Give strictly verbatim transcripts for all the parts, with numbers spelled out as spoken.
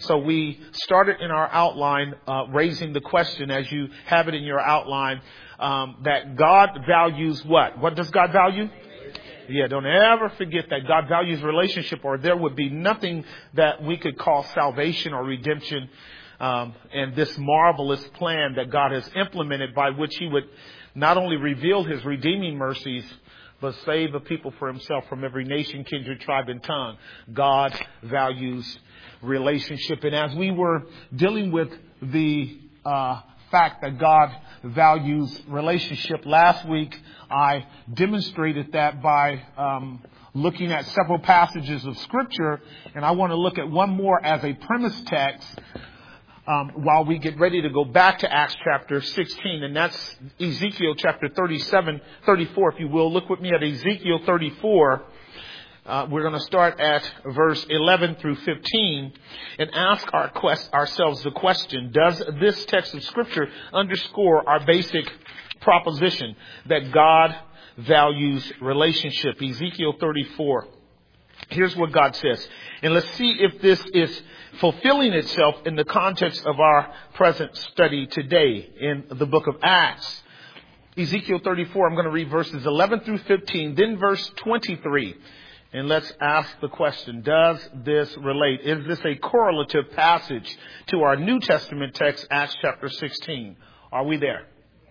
So we started in our outline, uh, raising the question, as you have it in your outline, um, that God values what? What does God value? Yeah, don't ever forget that God values relationship, or there would be nothing that we could call salvation or redemption. Um, and this marvelous plan that God has implemented, by which He would not only reveal His redeeming mercies, but save a people for Himself from every nation, kindred, tribe, and tongue. God values relationship. And as we were dealing with the uh, fact that God values relationship last week, I demonstrated that by um, looking at several passages of Scripture. And I want to look at one more as a premise text um, while we get ready to go back to Acts chapter sixteen. And that's Ezekiel chapter thirty-seven, thirty-four, if you will. Look with me at Ezekiel thirty-four. Uh, we're going to start at verse eleven through fifteen and ask our quest, ourselves the question, does this text of Scripture underscore our basic proposition that God values relationship? Ezekiel thirty-four. Here's what God says. And let's see if this is fulfilling itself in the context of our present study today in the book of Acts. Ezekiel thirty-four, I'm going to read verses eleven through fifteen, then verse twenty-three. And let's ask the question, does this relate? Is this a correlative passage to our New Testament text, Acts chapter sixteen? Are we there?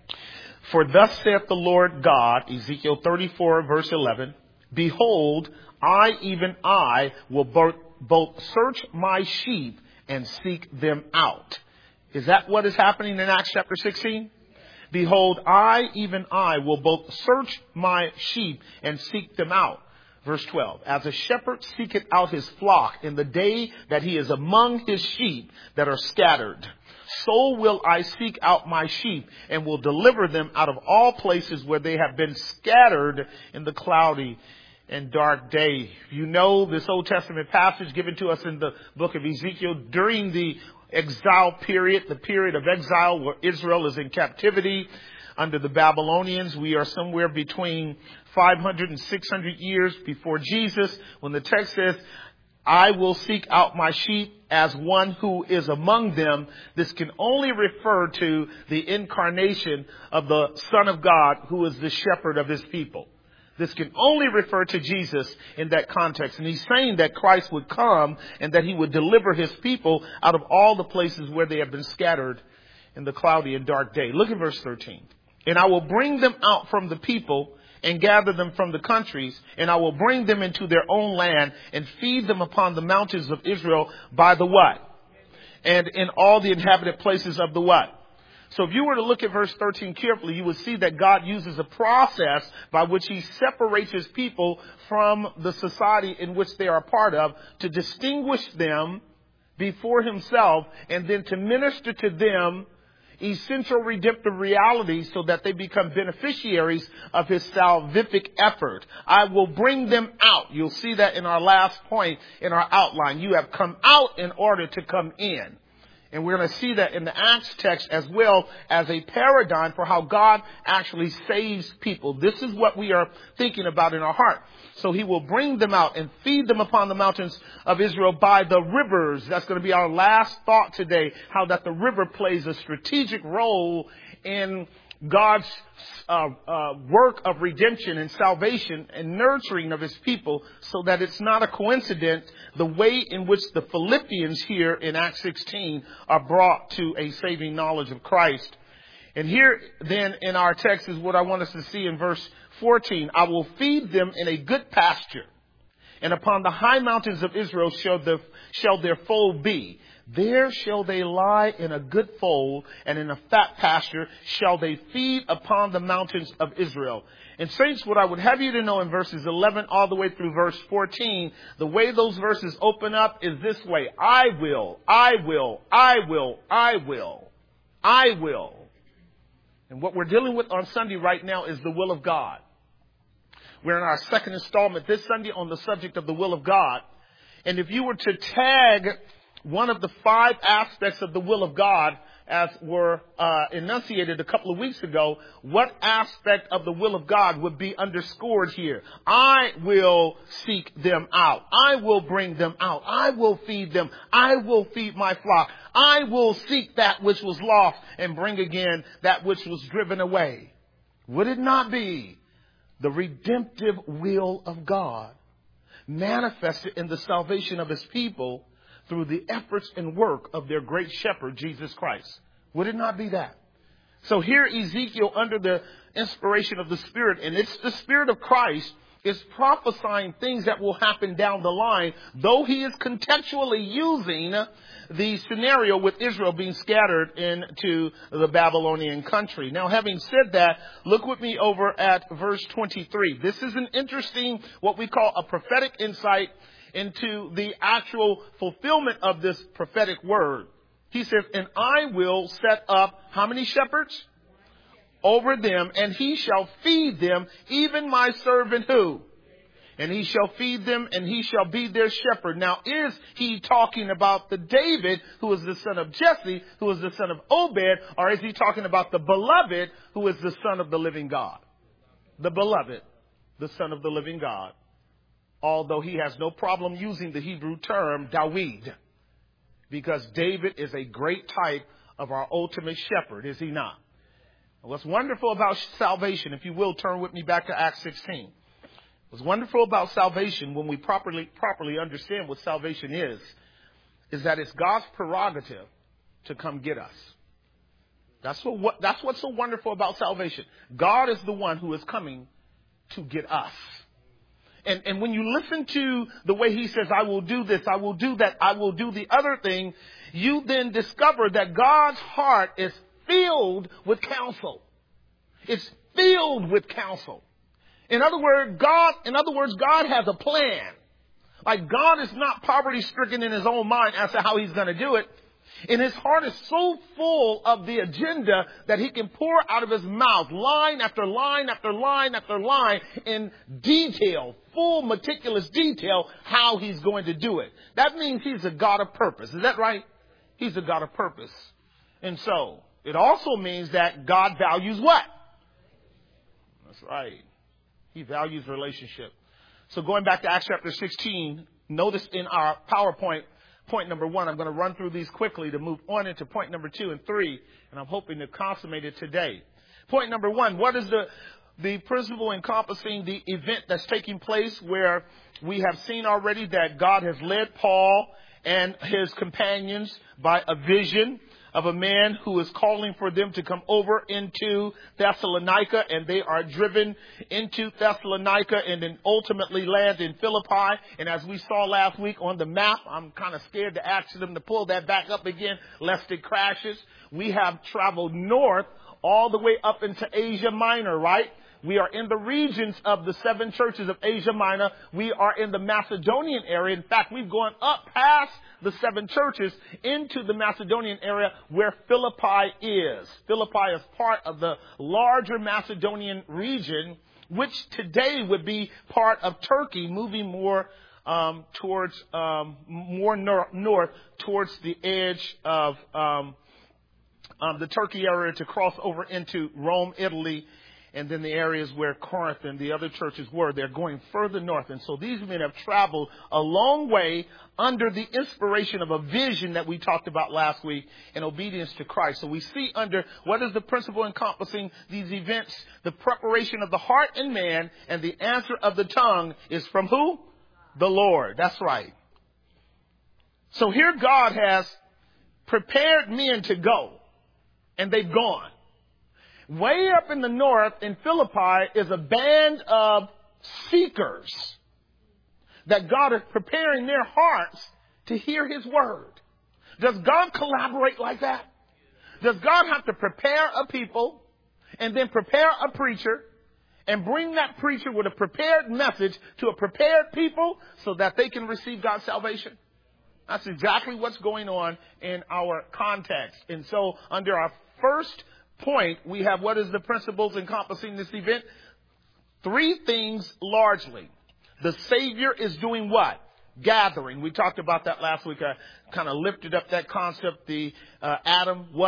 For thus saith the Lord God, Ezekiel thirty-four, verse eleven, behold, I, even I, will both, both search my sheep and seek them out. Is that what is happening in Acts chapter sixteen? Behold, I, even I, will both search my sheep and seek them out. Verse twelve, as a shepherd seeketh out his flock in the day that he is among his sheep that are scattered, so will I seek out my sheep and will deliver them out of all places where they have been scattered in the cloudy and dark day. You know this Old Testament passage given to us in the book of Ezekiel during the exile period, the period of exile where Israel is in captivity under the Babylonians. We are somewhere between five hundred and six hundred years before Jesus, when the text says, I will seek out my sheep as one who is among them. This can only refer to the incarnation of the Son of God, who is the shepherd of His people. This can only refer to Jesus in that context. And He's saying that Christ would come and that He would deliver His people out of all the places where they have been scattered in the cloudy and dark day. Look at verse thirteen. And I will bring them out from the people and gather them from the countries, and I will bring them into their own land and feed them upon the mountains of Israel by the what? And in all the inhabited places of the what? So if you were to look at verse thirteen carefully, you would see that God uses a process by which He separates His people from the society in which they are a part of to distinguish them before Himself and then to minister to them essential redemptive realities so that they become beneficiaries of His salvific effort. I will bring them out. You'll see that in our last point in our outline. You have come out in order to come in. And we're going to see that in the Acts text as well as a paradigm for how God actually saves people. This is what we are thinking about in our heart. So He will bring them out and feed them upon the mountains of Israel by the rivers. That's going to be our last thought today, how that the river plays a strategic role in God's uh, uh, work of redemption and salvation and nurturing of His people, so that it's not a coincidence the way in which the Philippians here in Acts sixteen are brought to a saving knowledge of Christ. And here then in our text is what I want us to see in verse fourteen. I will feed them in a good pasture, and upon the high mountains of Israel shall, the, shall their fold be. There shall they lie in a good fold, and in a fat pasture shall they feed upon the mountains of Israel. And saints, what I would have you to know in verses eleven all the way through verse fourteen, the way those verses open up is this way. I will, I will, I will, I will, I will. And what we're dealing with on Sunday right now is the will of God. We're in our second installment this Sunday on the subject of the will of God. And if you were to tag one of the five aspects of the will of God as were uh, enunciated a couple of weeks ago, what aspect of the will of God would be underscored here? I will seek them out. I will bring them out. I will feed them. I will feed my flock. I will seek that which was lost and bring again that which was driven away. Would it not be the redemptive will of God manifested in the salvation of his people through the efforts and work of their great shepherd, Jesus Christ? Would it not be that? So here Ezekiel, under the inspiration of the Spirit, and it's the Spirit of Christ, is prophesying things that will happen down the line, though he is contextually using the scenario with Israel being scattered into the Babylonian country. Now, having said that, look with me over at verse twenty-three. This is an interesting, what we call a prophetic insight into the actual fulfillment of this prophetic word. He says, and I will set up how many shepherds? Over them, and he shall feed them, even my servant who? And he shall feed them, and he shall be their shepherd. Now, is he talking about the David, who is the son of Jesse, who is the son of Obed, or is he talking about the beloved, who is the son of the living God? The beloved, the son of the living God. Although he has no problem using the Hebrew term Dawid, because David is a great type of our ultimate shepherd, is he not? What's wonderful about salvation, if you will, turn with me back to Acts sixteen. What's wonderful about salvation, when we properly properly understand what salvation is, is that it's God's prerogative to come get us. That's what, what that's what's so wonderful about salvation. God is the one who is coming to get us. And, and when you listen to the way he says, I will do this, I will do that, I will do the other thing, you then discover that God's heart is filled with counsel. It's filled with counsel. In other words, God, in other words, God has a plan. Like, God is not poverty stricken in his own mind as to how he's going to do it. And his heart is so full of the agenda that he can pour out of his mouth line after line after line after line in detail, full meticulous detail, how he's going to do it. That means he's a God of purpose. Is that right? He's a God of purpose. And so it also means that God values what? That's right. He values relationship. So going back to Acts chapter sixteen, notice in our PowerPoint, point number one, I'm going to run through these quickly to move on into point number two and three, and I'm hoping to consummate it today. Point number one, what is the, the principle encompassing the event that's taking place where we have seen already that God has led Paul and his companions by a vision of a man who is calling for them to come over into Thessalonica, and they are driven into Thessalonica and then ultimately land in Philippi. And as we saw last week on the map, I'm kind of scared to ask them to pull that back up again lest it crashes. We have traveled north all the way up into Asia Minor, right? We are in the regions of the seven churches of Asia Minor. We are in the Macedonian area. In fact, we've gone up past the seven churches into the Macedonian area where Philippi is. Philippi is part of the larger Macedonian region, which today would be part of Turkey, moving more um, towards um, more nor- north towards the edge of um, um, the Turkey area to cross over into Rome, Italy, and then the areas where Corinth and the other churches were. They're going further north. And so these men have traveled a long way under the inspiration of a vision that we talked about last week in obedience to Christ. So we see under what is the principle encompassing these events, the preparation of the heart and man, and the answer of the tongue is from who? The Lord. That's right. So here God has prepared men to go, and they've gone. Way up in the north in Philippi is a band of seekers that God is preparing their hearts to hear his word. Does God collaborate like that? Does God have to prepare a people and then prepare a preacher and bring that preacher with a prepared message to a prepared people so that they can receive God's salvation? That's exactly what's going on in our context. And so under our first point, we have what is the principles encompassing this event? Three things largely. The Savior is doing what? Gathering. We talked about that last week. I kind of lifted up that concept. The uh, Adam, what?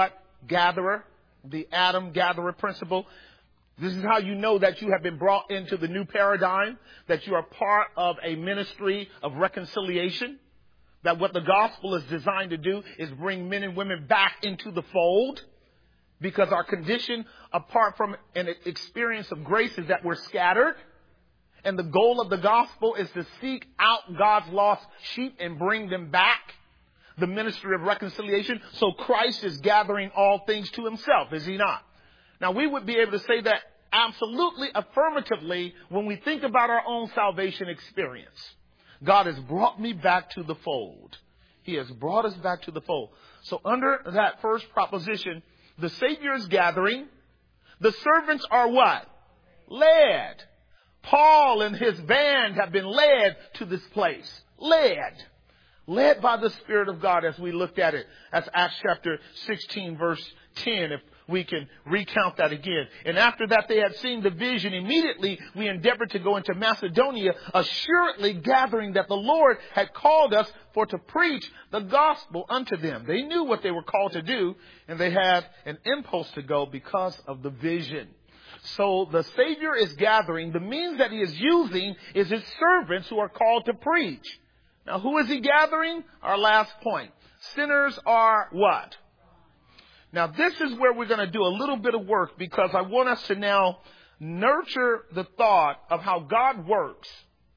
gatherer, the Adam gatherer principle. This is how you know that you have been brought into the new paradigm, that you are part of a ministry of reconciliation, that what the gospel is designed to do is bring men and women back into the fold, because our condition, apart from an experience of grace, is that we're scattered. And the goal of the gospel is to seek out God's lost sheep and bring them back. The ministry of reconciliation. So Christ is gathering all things to himself, is he not? Now, we would be able to say that absolutely affirmatively when we think about our own salvation experience. God has brought me back to the fold. He has brought us back to the fold. So under that first proposition, the Savior is gathering. The servants are what? Led. Paul and his band have been led to this place. Led. Led by the Spirit of God, as we looked at it. That's Acts chapter sixteen, verse ten, if we can recount that again. And after that they had seen the vision, immediately we endeavored to go into Macedonia, assuredly gathering that the Lord had called us for to preach the gospel unto them. They knew what they were called to do, and they had an impulse to go because of the vision. So the Savior is gathering. The means that he is using is his servants who are called to preach. Now, who is he gathering? Our last point. Sinners are what? Now, this is where we're going to do a little bit of work, because I want us to now nurture the thought of how God works.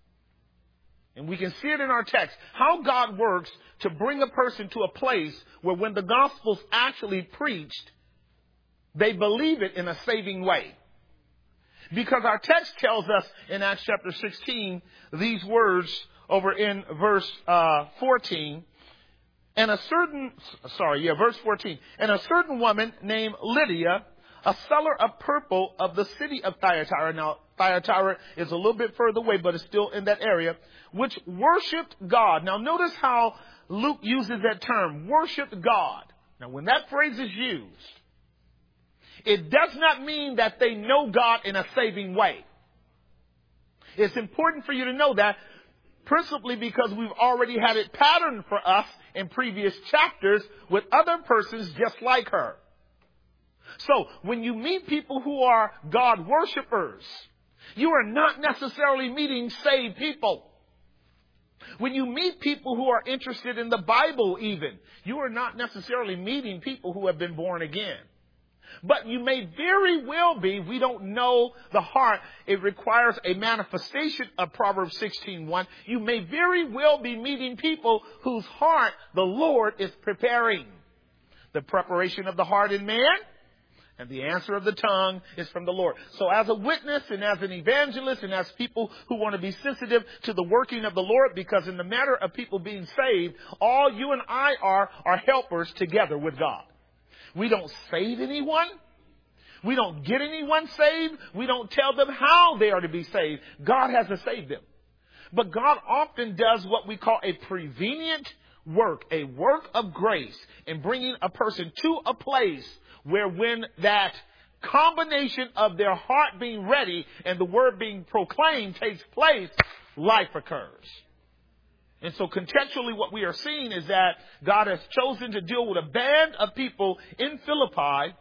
And we can see it in our text. How God works to bring a person to a place where when the gospel's actually preached, they believe it in a saving way. Because our text tells us in Acts chapter sixteen, these words over in verse uh, fourteen, and a certain, sorry, yeah, verse fourteen, and a certain woman named Lydia, a seller of purple of the city of Thyatira. Now, Thyatira is a little bit further away, but it's still in that area, which worshiped God. Now, notice how Luke uses that term, worshiped God. Now, when that phrase is used, it does not mean that they know God in a saving way. It's important for you to know that, principally because we've already had it patterned for us in previous chapters with other persons just like her. So, when you meet people who are God worshipers, you are not necessarily meeting saved people. When you meet people who are interested in the Bible even, you are not necessarily meeting people who have been born again. But you may very well be, we don't know the heart. It requires a manifestation of Proverbs sixteen one. You may very well be meeting people whose heart the Lord is preparing. The preparation of the heart in man and the answer of the tongue is from the Lord. So as a witness and as an evangelist and as people who want to be sensitive to the working of the Lord, because in the matter of people being saved, all you and I are are helpers together with God. We don't save anyone. We don't get anyone saved. We don't tell them how they are to be saved. God has to save them. But God often does what we call a prevenient work, a work of grace in bringing a person to a place where when that combination of their heart being ready and the word being proclaimed takes place, life occurs. And so contextually what we are seeing is that God has chosen to deal with a band of people in Philippi,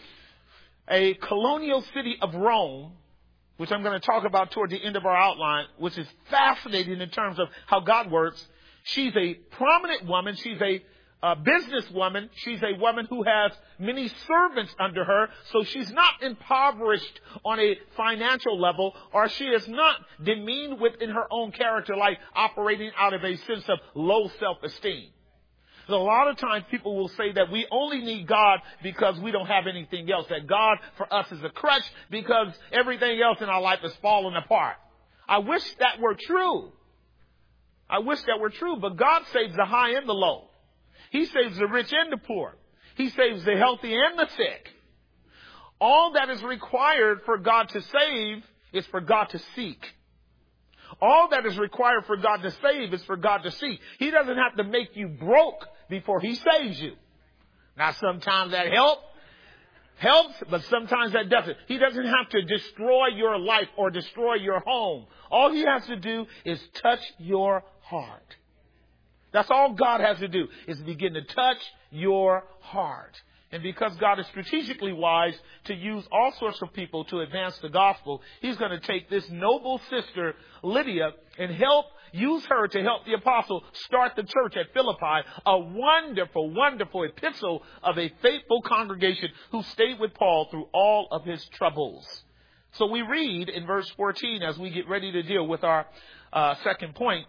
a colonial city of Rome, which I'm going to talk about toward the end of our outline, which is fascinating in terms of how God works. She's a prominent woman. She's a a businesswoman. She's a woman who has many servants under her, so she's not impoverished on a financial level, or she is not demeaned within her own character, like operating out of a sense of low self-esteem. A lot of times people will say that we only need God because we don't have anything else, that God for us is a crutch because everything else in our life is falling apart. I wish that were true. I wish that were true, but God saves the high and the low. He saves the rich and the poor. He saves the healthy and the sick. All that is required for God to save is for God to seek. All that is required for God to save is for God to seek. He doesn't have to make you broke before he saves you. Now, sometimes that help, helps, but sometimes that doesn't. He doesn't have to destroy your life or destroy your home. All he has to do is touch your heart. That's all God has to do, is begin to touch your heart. And because God is strategically wise to use all sorts of people to advance the gospel, he's going to take this noble sister, Lydia, and help use her to help the apostle start the church at Philippi, a wonderful, wonderful epistle of a faithful congregation who stayed with Paul through all of his troubles. So we read in verse fourteen as we get ready to deal with our uh, second point.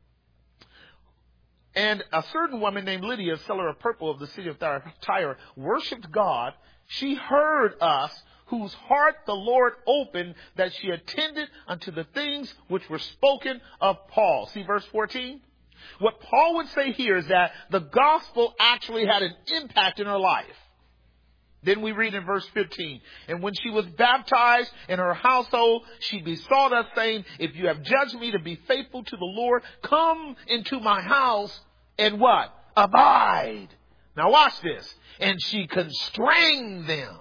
And a certain woman named Lydia, seller of purple of the city of Tyre, worshipped God. She heard us, whose heart the Lord opened, that she attended unto the things which were spoken of Paul. See verse fourteen? What Paul would say here is that the gospel actually had an impact in her life. Then we read in verse fifteen, and when she was baptized in her household, she besought us, saying, if you have judged me to be faithful to the Lord, come into my house and what? Abide. Now watch this. And she constrained them.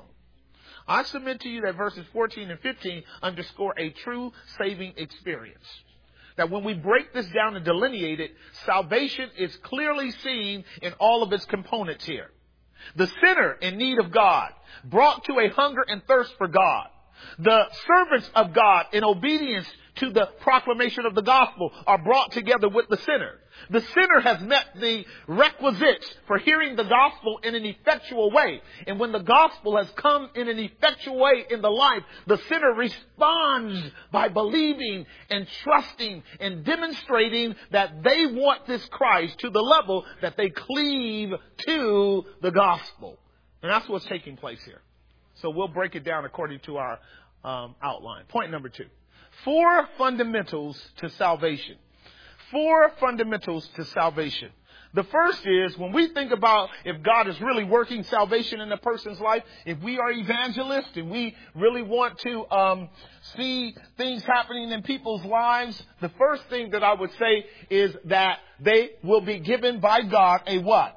I submit to you that verses fourteen and fifteen underscore a true saving experience. That when we break this down and delineate it, salvation is clearly seen in all of its components here. The sinner in need of God, brought to a hunger and thirst for God. The servants of God in obedience to the proclamation of the gospel are brought together with the sinner. The sinner has met the requisites for hearing the gospel in an effectual way. And when the gospel has come in an effectual way in the life, the sinner responds by believing and trusting and demonstrating that they want this Christ to the level that they cleave to the gospel. And that's what's taking place here. So we'll break it down according to our um, outline. Point number two. Four fundamentals to salvation. Four fundamentals to salvation. The first is, when we think about if God is really working salvation in a person's life, if we are evangelists and we really want to um, see things happening in people's lives, the first thing that I would say is that they will be given by God a what?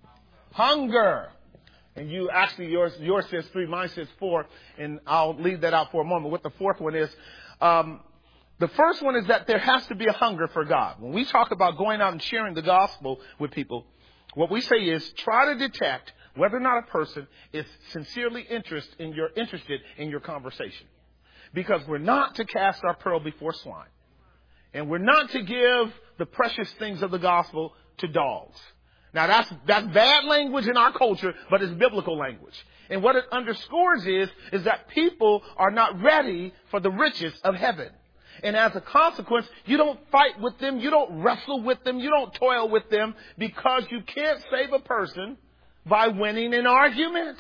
Hunger. And you actually, yours, yours says three, mine says four, and I'll leave that out for a moment. What the fourth one is, um, the first one is that there has to be a hunger for God. When we talk about going out and sharing the gospel with people, what we say is try to detect whether or not a person is sincerely interest in your, interested in your conversation. Because we're not to cast our pearl before swine. And we're not to give the precious things of the gospel to dogs. Now that's, that's bad language in our culture, but it's biblical language. And what it underscores is, is that people are not ready for the riches of heaven. And as a consequence, you don't fight with them, you don't wrestle with them, you don't toil with them, because you can't save a person by winning an argument.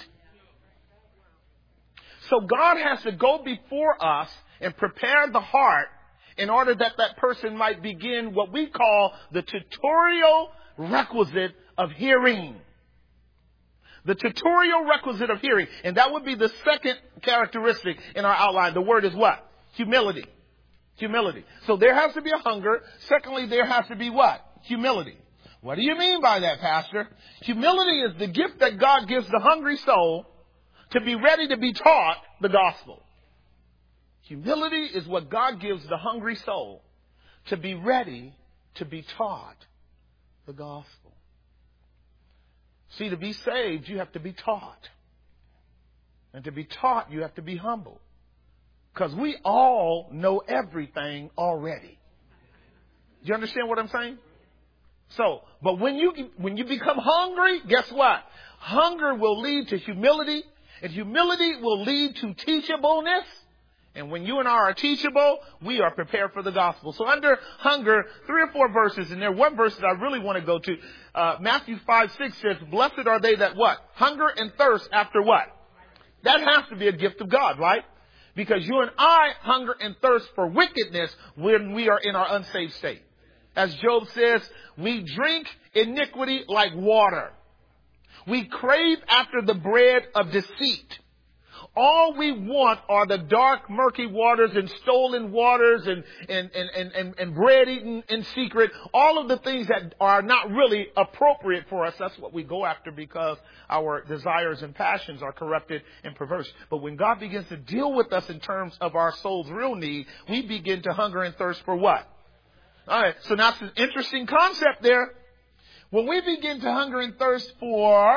So God has to go before us and prepare the heart in order that that person might begin what we call the tutorial requisite of hearing. The tutorial requisite of hearing. And that would be the second characteristic in our outline. The word is what? Humility. Humility. So there has to be a hunger. Secondly, there has to be what? Humility. What do you mean by that, Pastor? Humility is the gift that God gives the hungry soul to be ready to be taught the gospel. Humility is what God gives the hungry soul to be ready to be taught the gospel. See, to be saved, you have to be taught. And to be taught, you have to be humble. Because we all know everything already. Do you understand what I'm saying? So, but when you, when you become hungry, guess what? Hunger will lead to humility, and humility will lead to teachableness. And when you and I are teachable, we are prepared for the gospel. So under hunger, three or four verses, and there one verse that I really want to go to. Uh, Matthew five, six says, blessed are they that what? Hunger and thirst after what? That has to be a gift of God, right? Because you and I hunger and thirst for wickedness when we are in our unsaved state. As Job says, we drink iniquity like water. We crave after the bread of deceit. All we want are the dark, murky waters and stolen waters and, and, and, and, and, and bread eaten in secret. All of the things that are not really appropriate for us. That's what we go after because our desires and passions are corrupted and perverse. But when God begins to deal with us in terms of our soul's real need, we begin to hunger and thirst for what? All right. So now it's an interesting concept there. When we begin to hunger and thirst for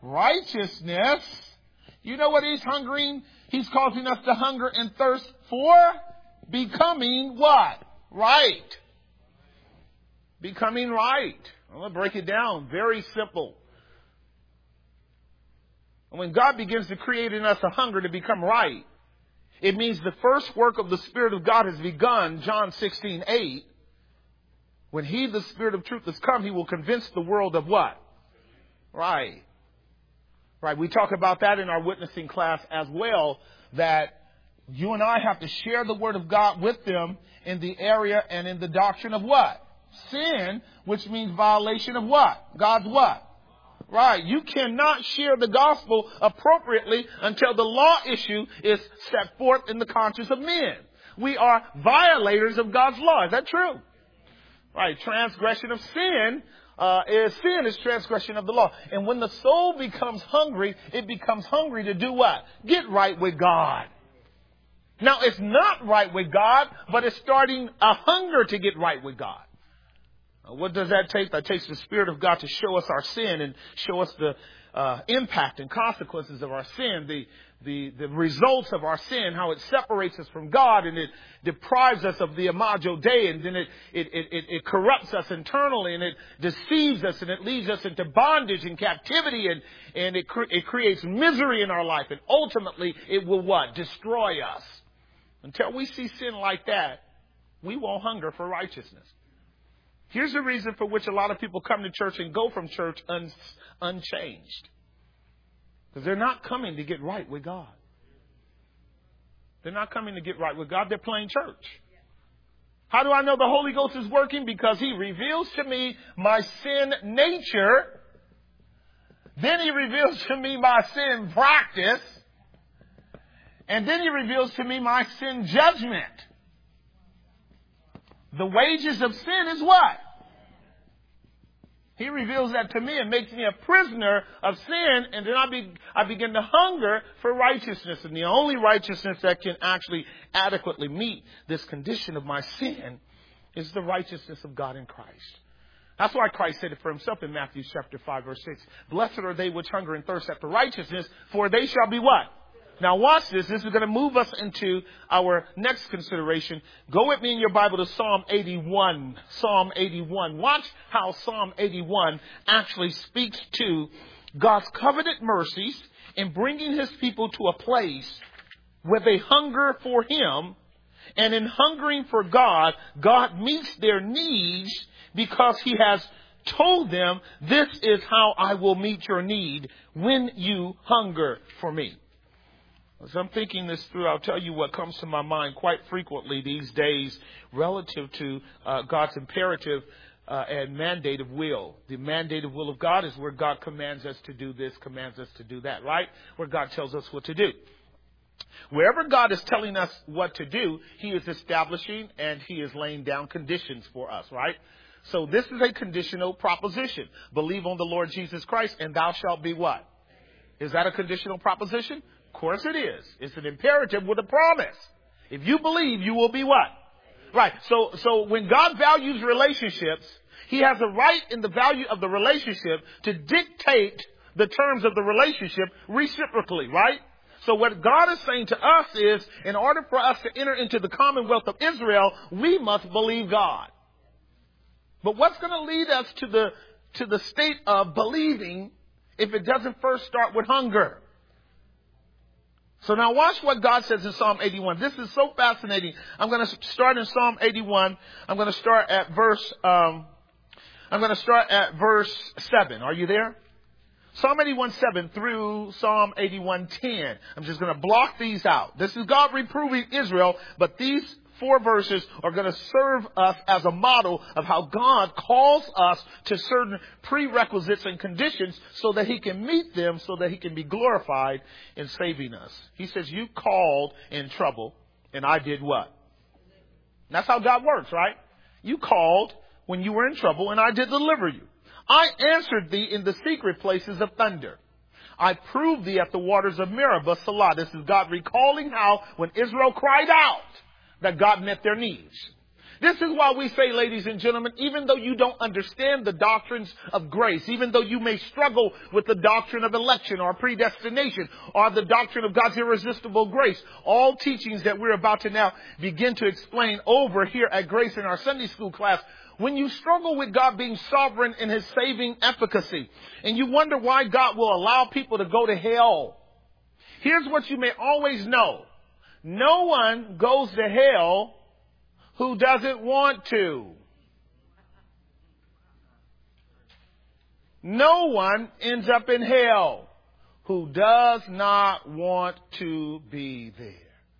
righteousness. You know what he's hungering? He's causing us to hunger and thirst for becoming what? Right. Becoming right. I'm going to break it down. Very simple. When God begins to create in us a hunger to become right, it means the first work of the Spirit of God has begun, John sixteen eight. When he, the Spirit of truth, has come, he will convince the world of what? Right. Right. We talk about that in our witnessing class as well, that you and I have to share the Word of God with them in the area and in the doctrine of what? Sin, which means violation of what? God's what? Right. You cannot share the gospel appropriately until the law issue is set forth in the conscience of men. We are violators of God's law. Is that true? Right. Transgression of sin uh, is sin is transgression of the law. And when the soul becomes hungry, it becomes hungry to do what? Get right with God. Now, it's not right with God, but it's starting a hunger to get right with God. What does that take? That takes the Spirit of God to show us our sin and show us the uh, impact and consequences of our sin, the, the, the results of our sin, how it separates us from God and it deprives us of the imago Dei, and then it, it, it, it corrupts us internally and it deceives us and it leads us into bondage and captivity, and, and it, cre- it creates misery in our life, and ultimately it will what? Destroy us. Until we see sin like that, we won't hunger for righteousness. Here's the reason for which a lot of people come to church and go from church un- unchanged. Because they're not coming to get right with God. They're not coming to get right with God. They're playing church. How do I know the Holy Ghost is working? Because he reveals to me my sin nature. Then he reveals to me my sin practice. And then he reveals to me my sin judgment. The wages of sin is what? He reveals that to me and makes me a prisoner of sin, and then I, be, I begin to hunger for righteousness. And the only righteousness that can actually adequately meet this condition of my sin is the righteousness of God in Christ. That's why Christ said it for himself in Matthew chapter five, verse six. Blessed are they which hunger and thirst after righteousness, for they shall be what? Now watch this. This is going to move us into our next consideration. Go with me in your Bible to Psalm eighty-one. Psalm eighty-one. Watch how Psalm eighty-one actually speaks to God's covenant mercies in bringing his people to a place where they hunger for him. And in hungering for God, God meets their needs because he has told them, this is how I will meet your need when you hunger for me. As I'm thinking this through, I'll tell you what comes to my mind quite frequently these days relative to uh, God's imperative uh, and mandative will. The mandative will of God is where God commands us to do this, commands us to do that, right? Where God tells us what to do. Wherever God is telling us what to do, he is establishing and he is laying down conditions for us, right? So this is a conditional proposition. Believe on the Lord Jesus Christ and thou shalt be what? Is that a conditional proposition? Of course it is. It's an imperative with a promise. If you believe, you will be what? Right. So, so when God values relationships, he has a right in the value of the relationship to dictate the terms of the relationship reciprocally, right? So what God is saying to us is, in order for us to enter into the commonwealth of Israel, we must believe God. But what's going to lead us to the, to the state of believing if it doesn't first start with hunger? So now watch what God says in Psalm eighty-one. This is so fascinating. I'm going to start in Psalm eighty-one. I'm going to start at verse, um, I'm going to start at verse seven. Are you there? Psalm eighty-one seven through Psalm eighty-one ten. I'm just going to block these out. This is God reproving Israel, but these four verses are going to serve us as a model of how God calls us to certain prerequisites and conditions so that he can meet them, so that he can be glorified in saving us. He says, you called in trouble and I did what? That's how God works, right? You called when you were in trouble and I did deliver you. I answered thee in the secret places of thunder. I proved thee at the waters of Meribah, Salah. This is God recalling how when Israel cried out, that God met their needs. This is why we say, ladies and gentlemen, even though you don't understand the doctrines of grace, even though you may struggle with the doctrine of election or predestination or the doctrine of God's irresistible grace, all teachings that we're about to now begin to explain over here at Grace in our Sunday school class, when you struggle with God being sovereign in his saving efficacy, and you wonder why God will allow people to go to hell, here's what you may always know. No one goes to hell who doesn't want to. No one ends up in hell who does not want to be there.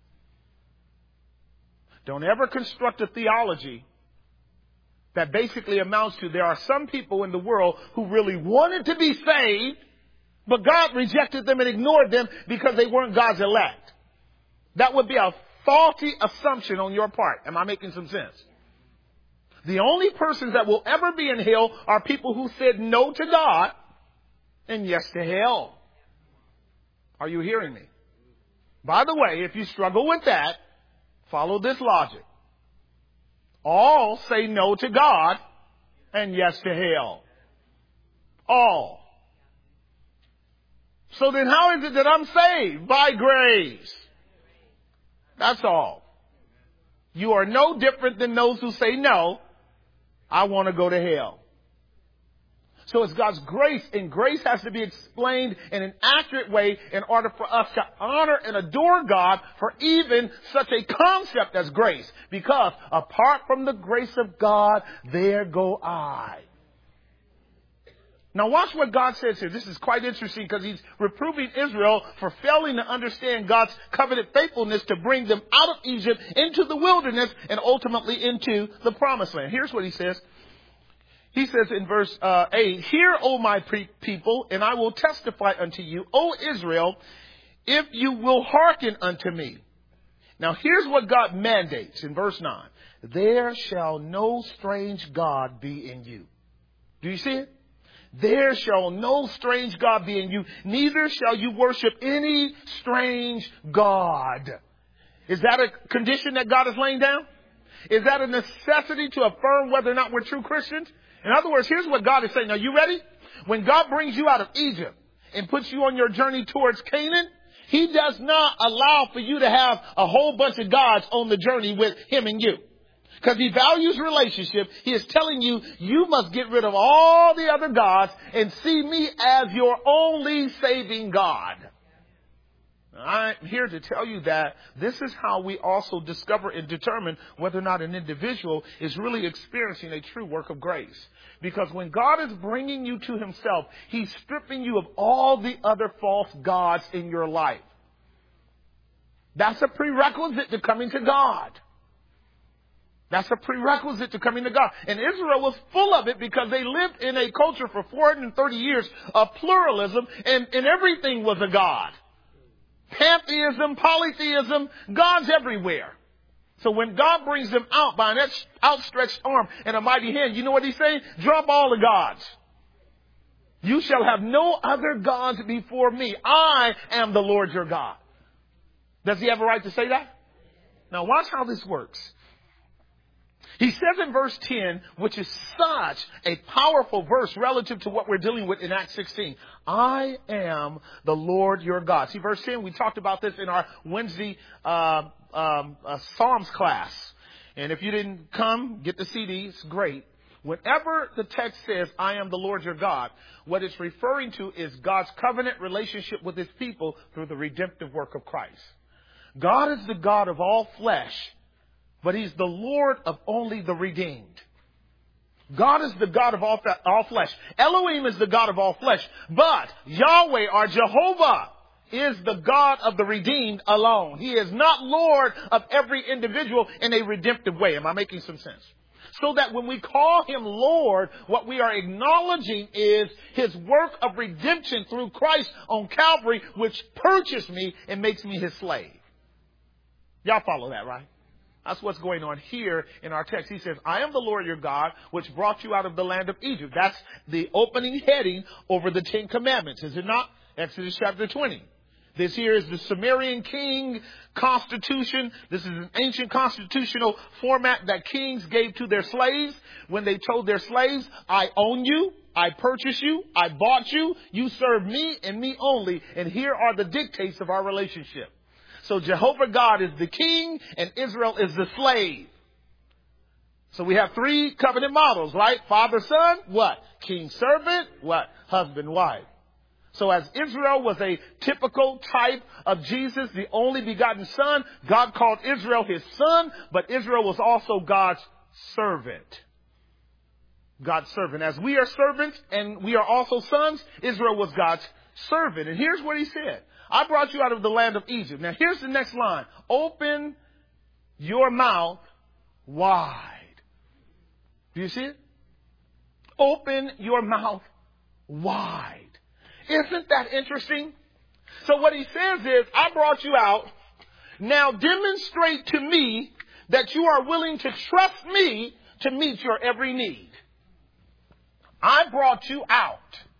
Don't ever construct a theology that basically amounts to there are some people in the world who really wanted to be saved, but God rejected them and ignored them because they weren't God's elect. That would be a faulty assumption on your part. Am I making some sense? The only persons that will ever be in hell are people who said no to God and yes to hell. Are you hearing me? By the way, if you struggle with that, follow this logic. All say no to God and yes to hell. All. So then how is it that I'm saved? By grace. That's all. You are no different than those who say, no, I want to go to hell. So it's God's grace, and grace has to be explained in an accurate way in order for us to honor and adore God for even such a concept as grace. Because apart from the grace of God, there go I. Now watch what God says here. This is quite interesting because he's reproving Israel for failing to understand God's covenant faithfulness to bring them out of Egypt into the wilderness and ultimately into the promised land. Here's what he says. He says in verse uh, eight, "Hear, O my pre- people, and I will testify unto you, O Israel, if you will hearken unto me." Now here's what God mandates in verse nine. "There shall no strange God be in you." Do you see it? There shall no strange God be in you, neither shall you worship any strange God. Is that a condition that God is laying down? Is that a necessity to affirm whether or not we're true Christians? In other words, here's what God is saying. Are you ready? When God brings you out of Egypt and puts you on your journey towards Canaan, he does not allow for you to have a whole bunch of gods on the journey with him and you. Because he values relationship. He is telling you, you must get rid of all the other gods and see me as your only saving God. I'm here to tell you that this is how we also discover and determine whether or not an individual is really experiencing a true work of grace. Because when God is bringing you to himself, he's stripping you of all the other false gods in your life. That's a prerequisite to coming to God. That's a prerequisite to coming to God. And Israel was full of it because they lived in a culture for four hundred thirty years of pluralism, and, and everything was a God. Pantheism, polytheism, gods everywhere. So when God brings them out by an outstretched arm and a mighty hand, you know what he's saying? Drop all the gods. You shall have no other gods before me. I am the Lord your God. Does he have a right to say that? Now watch how this works. He says in verse ten, which is such a powerful verse relative to what we're dealing with in Acts sixteen. I am the Lord your God. See, verse ten, we talked about this in our Wednesday uh, um, uh, Psalms class. And if you didn't come, get the C D. It's great. Whenever the text says, I am the Lord your God, what it's referring to is God's covenant relationship with his people through the redemptive work of Christ. God is the God of all flesh, but he's the Lord of only the redeemed. God is the God of all, all flesh. Elohim is the God of all flesh. But Yahweh or Jehovah is the God of the redeemed alone. He is not Lord of every individual in a redemptive way. Am I making some sense? So that when we call him Lord, what we are acknowledging is his work of redemption through Christ on Calvary, which purchased me and makes me his slave. Y'all follow that, right? That's what's going on here in our text. He says, I am the Lord your God, which brought you out of the land of Egypt. That's the opening heading over the Ten Commandments, is it not? Exodus chapter twenty. This here is the Sumerian king constitution. This is an ancient constitutional format that kings gave to their slaves when they told their slaves, I own you, I purchase you, I bought you, you serve me and me only, and here are the dictates of our relationship. So Jehovah God is the king and Israel is the slave. So we have three covenant models, right? Father, son, what? King, servant, what? Husband, wife. So as Israel was a typical type of Jesus, the only begotten son, God called Israel his son, but Israel was also God's servant. God's servant. As we are servants and we are also sons, Israel was God's servant. And here's what he said. I brought you out of the land of Egypt. Now here's the next line. Open your mouth wide. Do you see it? Open your mouth wide. Isn't that interesting? So what he says is, I brought you out. Now demonstrate to me that you are willing to trust me to meet your every need. I brought you out.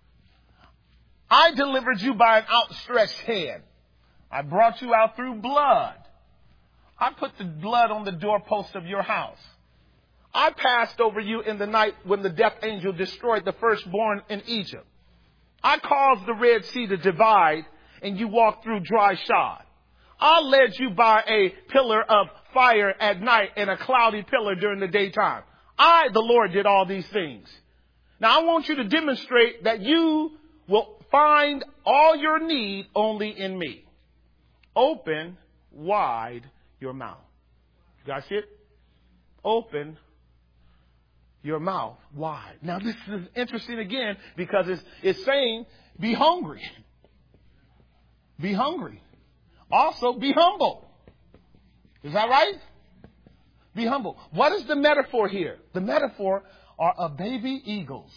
I delivered you by an outstretched hand. I brought you out through blood. I put the blood on the doorpost of your house. I passed over you in the night when the death angel destroyed the firstborn in Egypt. I caused the Red Sea to divide and you walked through dry shod. I led you by a pillar of fire at night and a cloudy pillar during the daytime. I, the Lord, did all these things. Now I want you to demonstrate that you will find all your need only in me. Open wide your mouth. You guys see it? Open your mouth wide. Now this is interesting again because it's, it's saying be hungry. Be hungry. Also be humble. Is that right? Be humble. What is the metaphor here? The metaphor are of baby eagles.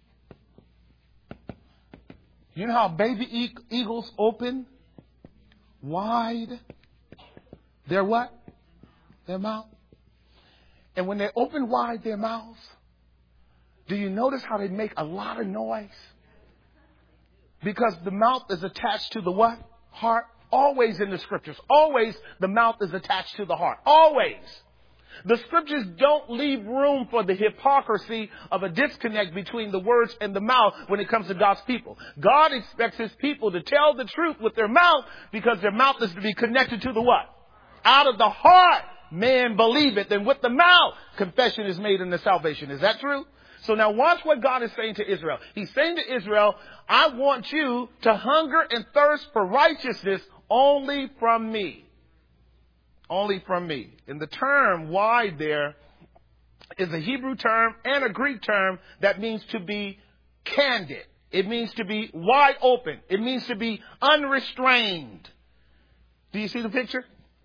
You know how baby e- eagles open wide their what? Their mouth. And when they open wide their mouths, do you notice how they make a lot of noise? Because the mouth is attached to the what? Heart. Always in the scriptures. Always the mouth is attached to the heart. Always. The scriptures don't leave room for the hypocrisy of a disconnect between the words and the mouth when it comes to God's people. God expects his people to tell the truth with their mouth because their mouth is to be connected to the what? Out of the heart, man believeth, and with the mouth, confession is made unto salvation. Is that true? So now watch what God is saying to Israel. He's saying to Israel, I want you to hunger and thirst for righteousness only from me. Only from me. And the term wide there is a Hebrew term and a Greek term that means to be candid. It means to be wide open. It means to be unrestrained. Do you see the picture?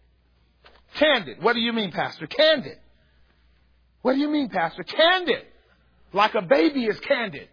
Candid. What do you mean, Pastor? Candid. What do you mean, Pastor? Candid. Like a baby is candid.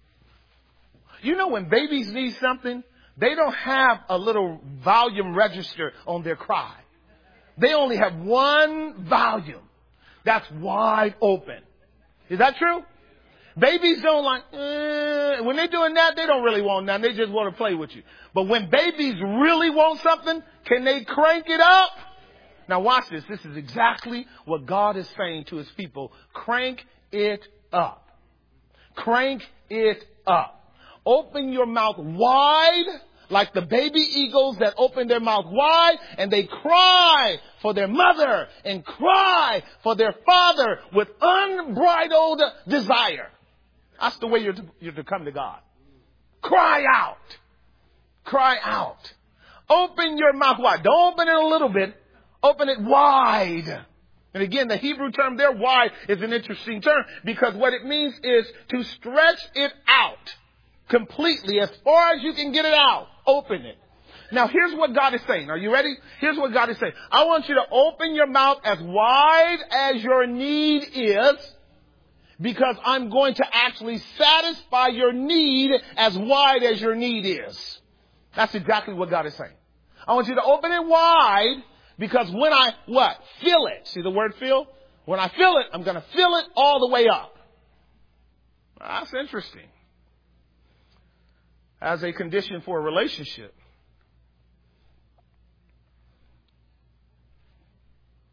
You know, when babies need something, they don't have a little volume register on their cry. They only have one volume that's wide open. Is that true? Babies don't like, eh. When they're doing that, they don't really want nothing. They just want to play with you. But when babies really want something, can they crank it up? Now watch this. This is exactly what God is saying to his people. Crank it up. Crank it up. Open your mouth wide like the baby eagles that open their mouth wide and they cry for their mother and cry for their father with unbridled desire. That's the way you're to, you're to come to God. Cry out. Cry out. Open your mouth wide. Don't open it a little bit. Open it wide. And again, the Hebrew term there, wide, is an interesting term because what it means is to stretch it out completely as far as you can get it out. Open it. Now, here's what God is saying. Are you ready? Here's what God is saying. I want you to open your mouth as wide as your need is because I'm going to actually satisfy your need as wide as your need is. That's exactly what God is saying. I want you to open it wide because when I, what? Fill it. See the word fill? When I fill it, I'm going to fill it all the way up. That's interesting. As a condition for a relationship,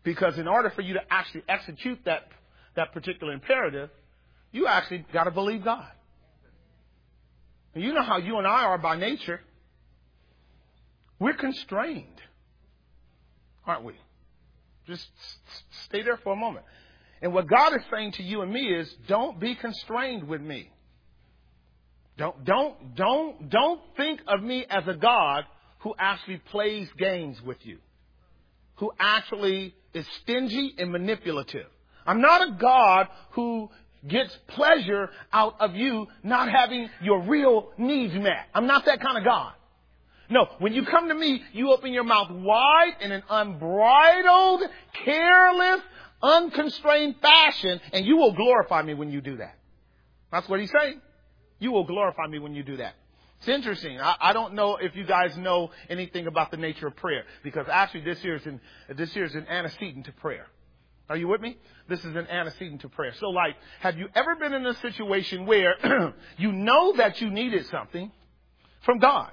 Because in order for you to actually execute that, that particular imperative, you actually got to believe God. And you know how you and I are by nature. We're constrained, aren't we? Just stay there for a moment. And what God is saying to you and me is, don't be constrained with me. Don't, don't, don't, don't think of me as a God who actually plays games with you, who actually is stingy and manipulative. I'm not a God who gets pleasure out of you not having your real needs met. I'm not that kind of God. No, when you come to me, you open your mouth wide in an unbridled, careless, unconstrained fashion, and you will glorify me when you do that. That's what he's saying. You will glorify me when you do that. It's interesting. I, I don't know if you guys know anything about the nature of prayer, because actually this here is an, this here is an antecedent to prayer. Are you with me? This is an antecedent to prayer. So like, have you ever been in a situation where you know that you needed something from God,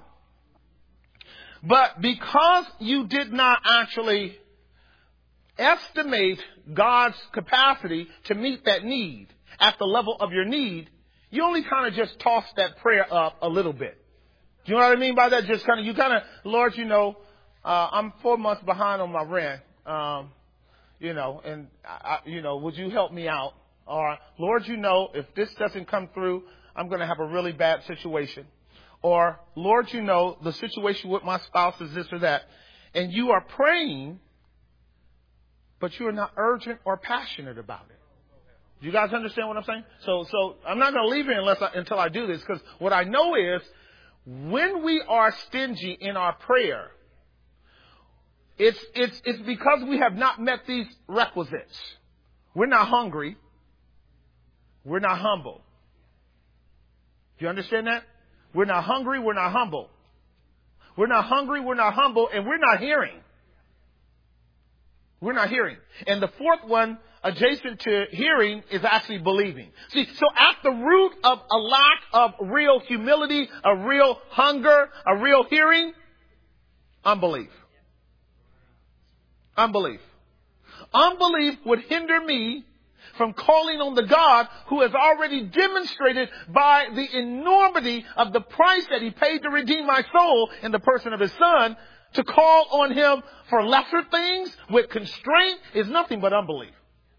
but because you did not actually estimate God's capacity to meet that need at the level of your need, you only kind of just toss that prayer up a little bit. Do you know what I mean by that? Just kind of, you kind of, Lord, you know, uh, I'm four months behind on my rent. Um, you know, and I, you know, would you help me out? Or, Lord, you know, if this doesn't come through, I'm going to have a really bad situation. Or, Lord, you know, the situation with my spouse is this or that. And you are praying, but you are not urgent or passionate about it. Do you guys understand what I'm saying? So, so I'm not going to leave here unless I, until I do this, because what I know is when we are stingy in our prayer, it's, it's, it's because we have not met these requisites. We're not hungry. We're not humble. Do you understand that? We're not hungry. We're not humble. We're not hungry. We're not humble. And we're not hearing. We're not hearing. And the fourth one, adjacent to hearing, is actually believing. See, so at the root of a lack of real humility, a real hunger, a real hearing, unbelief. Unbelief. Unbelief would hinder me from calling on the God who has already demonstrated by the enormity of the price that he paid to redeem my soul in the person of his son. To call on him for lesser things with constraint is nothing but unbelief.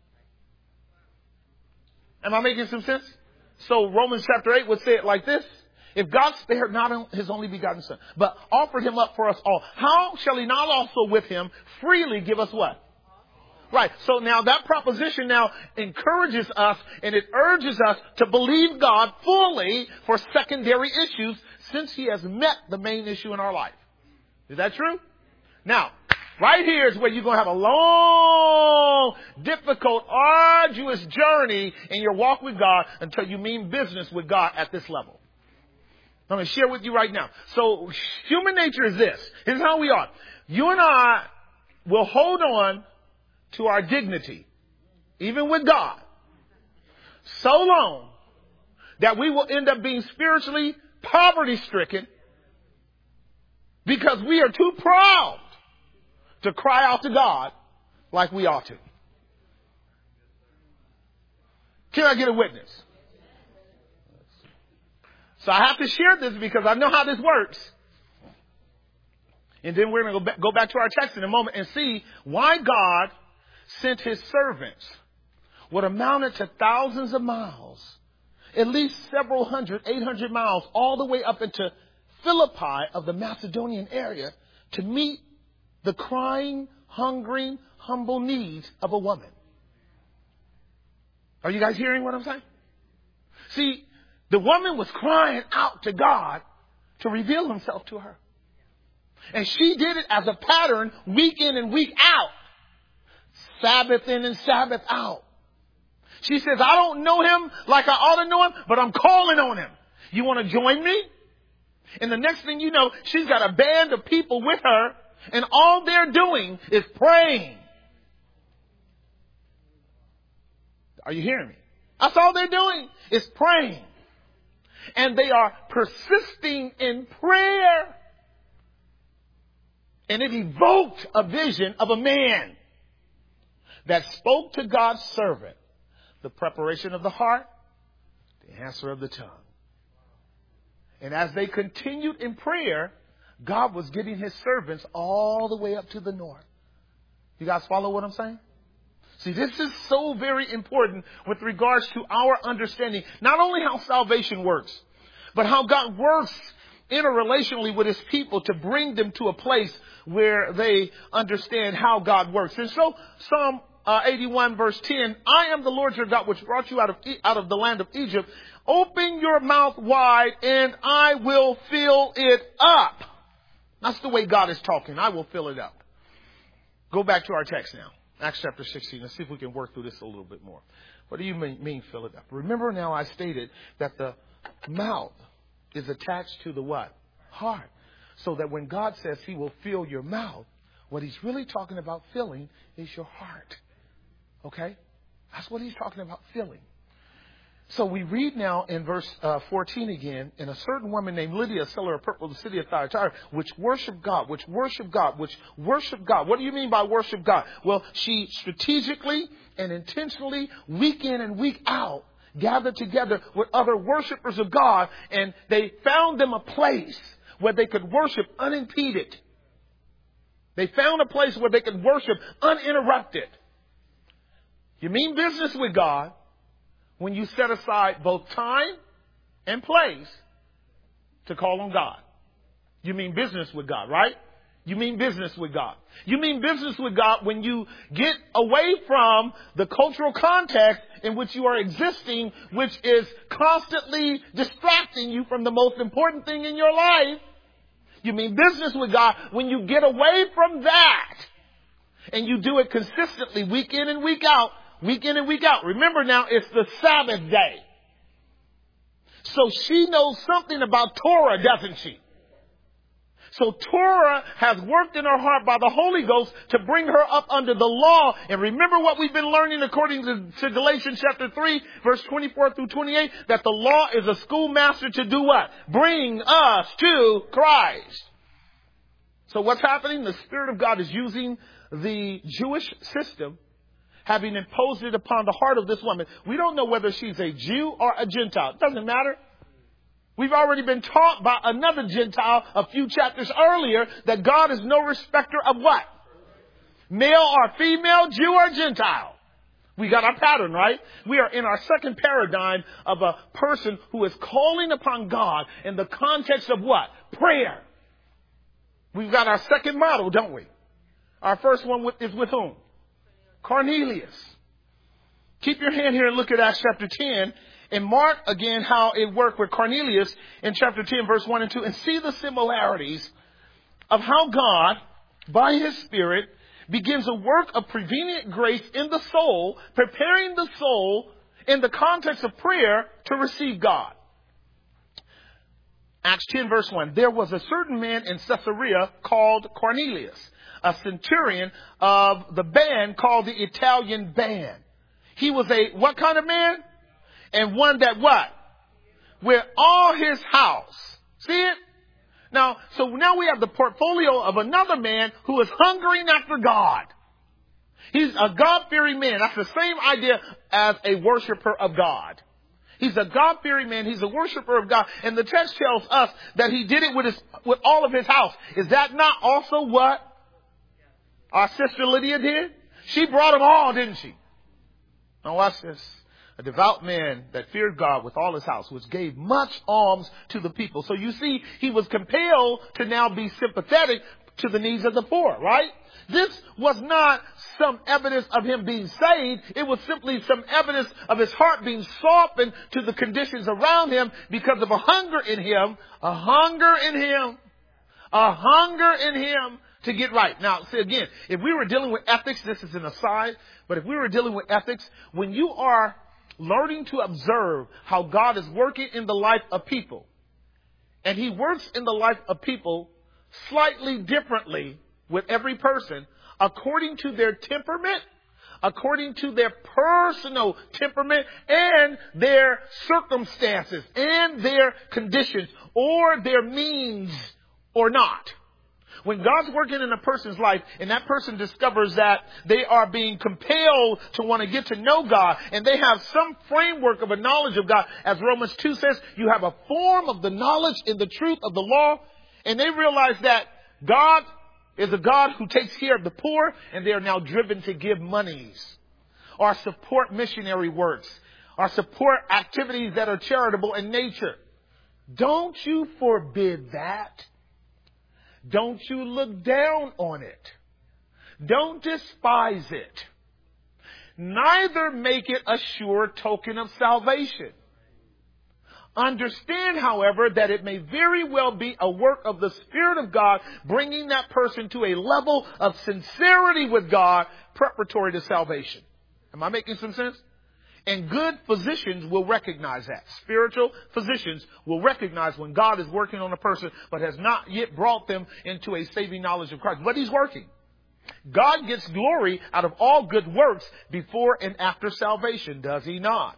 Am I making some sense? So Romans chapter eight would say it like this. If God spared not his only begotten son, but offered him up for us all, how shall he not also with him freely give us what? Right. So now that proposition now encourages us and it urges us to believe God fully for secondary issues, since he has met the main issue in our life. Is that true? Now, right here is where you're going to have a long, difficult, arduous journey in your walk with God until you mean business with God at this level. I'm going to share with you right now. So human nature is this. Here's how we are. You and I will hold on to our dignity, even with God, so long that we will end up being spiritually poverty-stricken, because we are too proud to cry out to God like we ought to. Can I get a witness? So I have to share this because I know how this works. And then we're going to go back, go back to our text in a moment and see why God sent his servants, what amounted to thousands of miles, at least several hundred, eight hundred miles, all the way up into Philippi of the Macedonian area, to meet the crying, hungering, humble needs of a woman. Are you guys hearing what I'm saying? See, the woman was crying out to God to reveal himself to her. And she did it as a pattern, week in and week out. Sabbath in and Sabbath out. She says, I don't know him like I ought to know him, but I'm calling on him. You want to join me? And the next thing you know, she's got a band of people with her, and all they're doing is praying. Are you hearing me? That's all they're doing is praying. And they are persisting in prayer. And it evoked a vision of a man that spoke to God's servant the preparation of the heart, the answer of the tongue. And as they continued in prayer, God was getting his servants all the way up to the north. You guys follow what I'm saying? See, this is so very important with regards to our understanding, not only how salvation works, but how God works interrelationally with his people to bring them to a place where they understand how God works. And so Psalm uh, eighty-one verse ten, I am the Lord your God, which brought you out of, e- out of the land of Egypt. Open your mouth wide and I will fill it up. That's the way God is talking. I will fill it up. Go back to our text now. Acts chapter sixteen. Let's see if we can work through this a little bit more. What do you mean, mean fill it up? Remember now I stated that the mouth is attached to the what? Heart. So that when God says he will fill your mouth, what he's really talking about filling is your heart. Okay? That's what he's talking about, filling. So we read now in verse uh, fourteen again, and a certain woman named Lydia, seller of purple, the city of Thyatira, which worshiped God, which worshiped God, which worshiped God. What do you mean by worship God? Well, she strategically and intentionally, week in and week out, gathered together with other worshipers of God, and they found them a place where they could worship unimpeded. They found a place where they could worship uninterrupted. You mean business with God when you set aside both time and place to call on God. You mean business with God, right? You mean business with God. You mean business with God when you get away from the cultural context in which you are existing, which is constantly distracting you from the most important thing in your life. You mean business with God when you get away from that and you do it consistently week in and week out. Week in and week out. Remember now, it's the Sabbath day. So she knows something about Torah, doesn't she? So Torah has worked in her heart by the Holy Ghost to bring her up under the law. And remember what we've been learning according to, to Galatians chapter three, verse twenty-four through twenty-eight, that the law is a schoolmaster to do what? Bring us to Christ. So what's happening? The Spirit of God is using the Jewish system, having imposed it upon the heart of this woman. We don't know whether she's a Jew or a Gentile. It doesn't matter. We've already been taught by another Gentile a few chapters earlier that God is no respecter of what? Male or female, Jew or Gentile. We got our pattern, right? We are in our second paradigm of a person who is calling upon God in the context of what? Prayer. We've got our second model, don't we? Our first one is with whom? Cornelius. Keep your hand here and look at Acts chapter ten and mark again how it worked with Cornelius in chapter ten, verse one and two, and see the similarities of how God, by his Spirit, begins a work of prevenient grace in the soul, preparing the soul in the context of prayer to receive God. Acts ten, verse one. There was a certain man in Caesarea called Cornelius, a centurion of the band called the Italian band. He was a what kind of man? And one that what? Where all his house. See it? Now, so now we have the portfolio of another man who is hungering after God. He's a God-fearing man. That's the same idea as a worshiper of God. He's a God-fearing man. He's a worshiper of God. And the text tells us that he did it with his, with all of his house. Is that not also what our sister Lydia did? She brought them all, didn't she? Now watch this. A devout man that feared God with all his house, which gave much alms to the people. So you see, he was compelled to now be sympathetic to the needs of the poor, right? This was not some evidence of him being saved. It was simply some evidence of his heart being softened to the conditions around him because of a hunger in him, a hunger in him, a hunger in him to get right. Now, see again, if we were dealing with ethics, this is an aside, but if we were dealing with ethics, when you are learning to observe how God is working in the life of people, and he works in the life of people slightly differently with every person, according to their temperament, according to their personal temperament and their circumstances and their conditions or their means or not. When God's working in a person's life and that person discovers that they are being compelled to want to get to know God and they have some framework of a knowledge of God, as Romans two says, you have a form of the knowledge in the truth of the law, and they realize that God is a God who takes care of the poor, and they are now driven to give monies or support missionary works or support activities that are charitable in nature. Don't you forbid that. Don't you look down on it. Don't despise it. Neither make it a sure token of salvation. Understand, however, that it may very well be a work of the Spirit of God bringing that person to a level of sincerity with God preparatory to salvation. Am I making some sense? And good physicians will recognize that. Spiritual physicians will recognize when God is working on a person but has not yet brought them into a saving knowledge of Christ. But He's working. God gets glory out of all good works before and after salvation, does He not?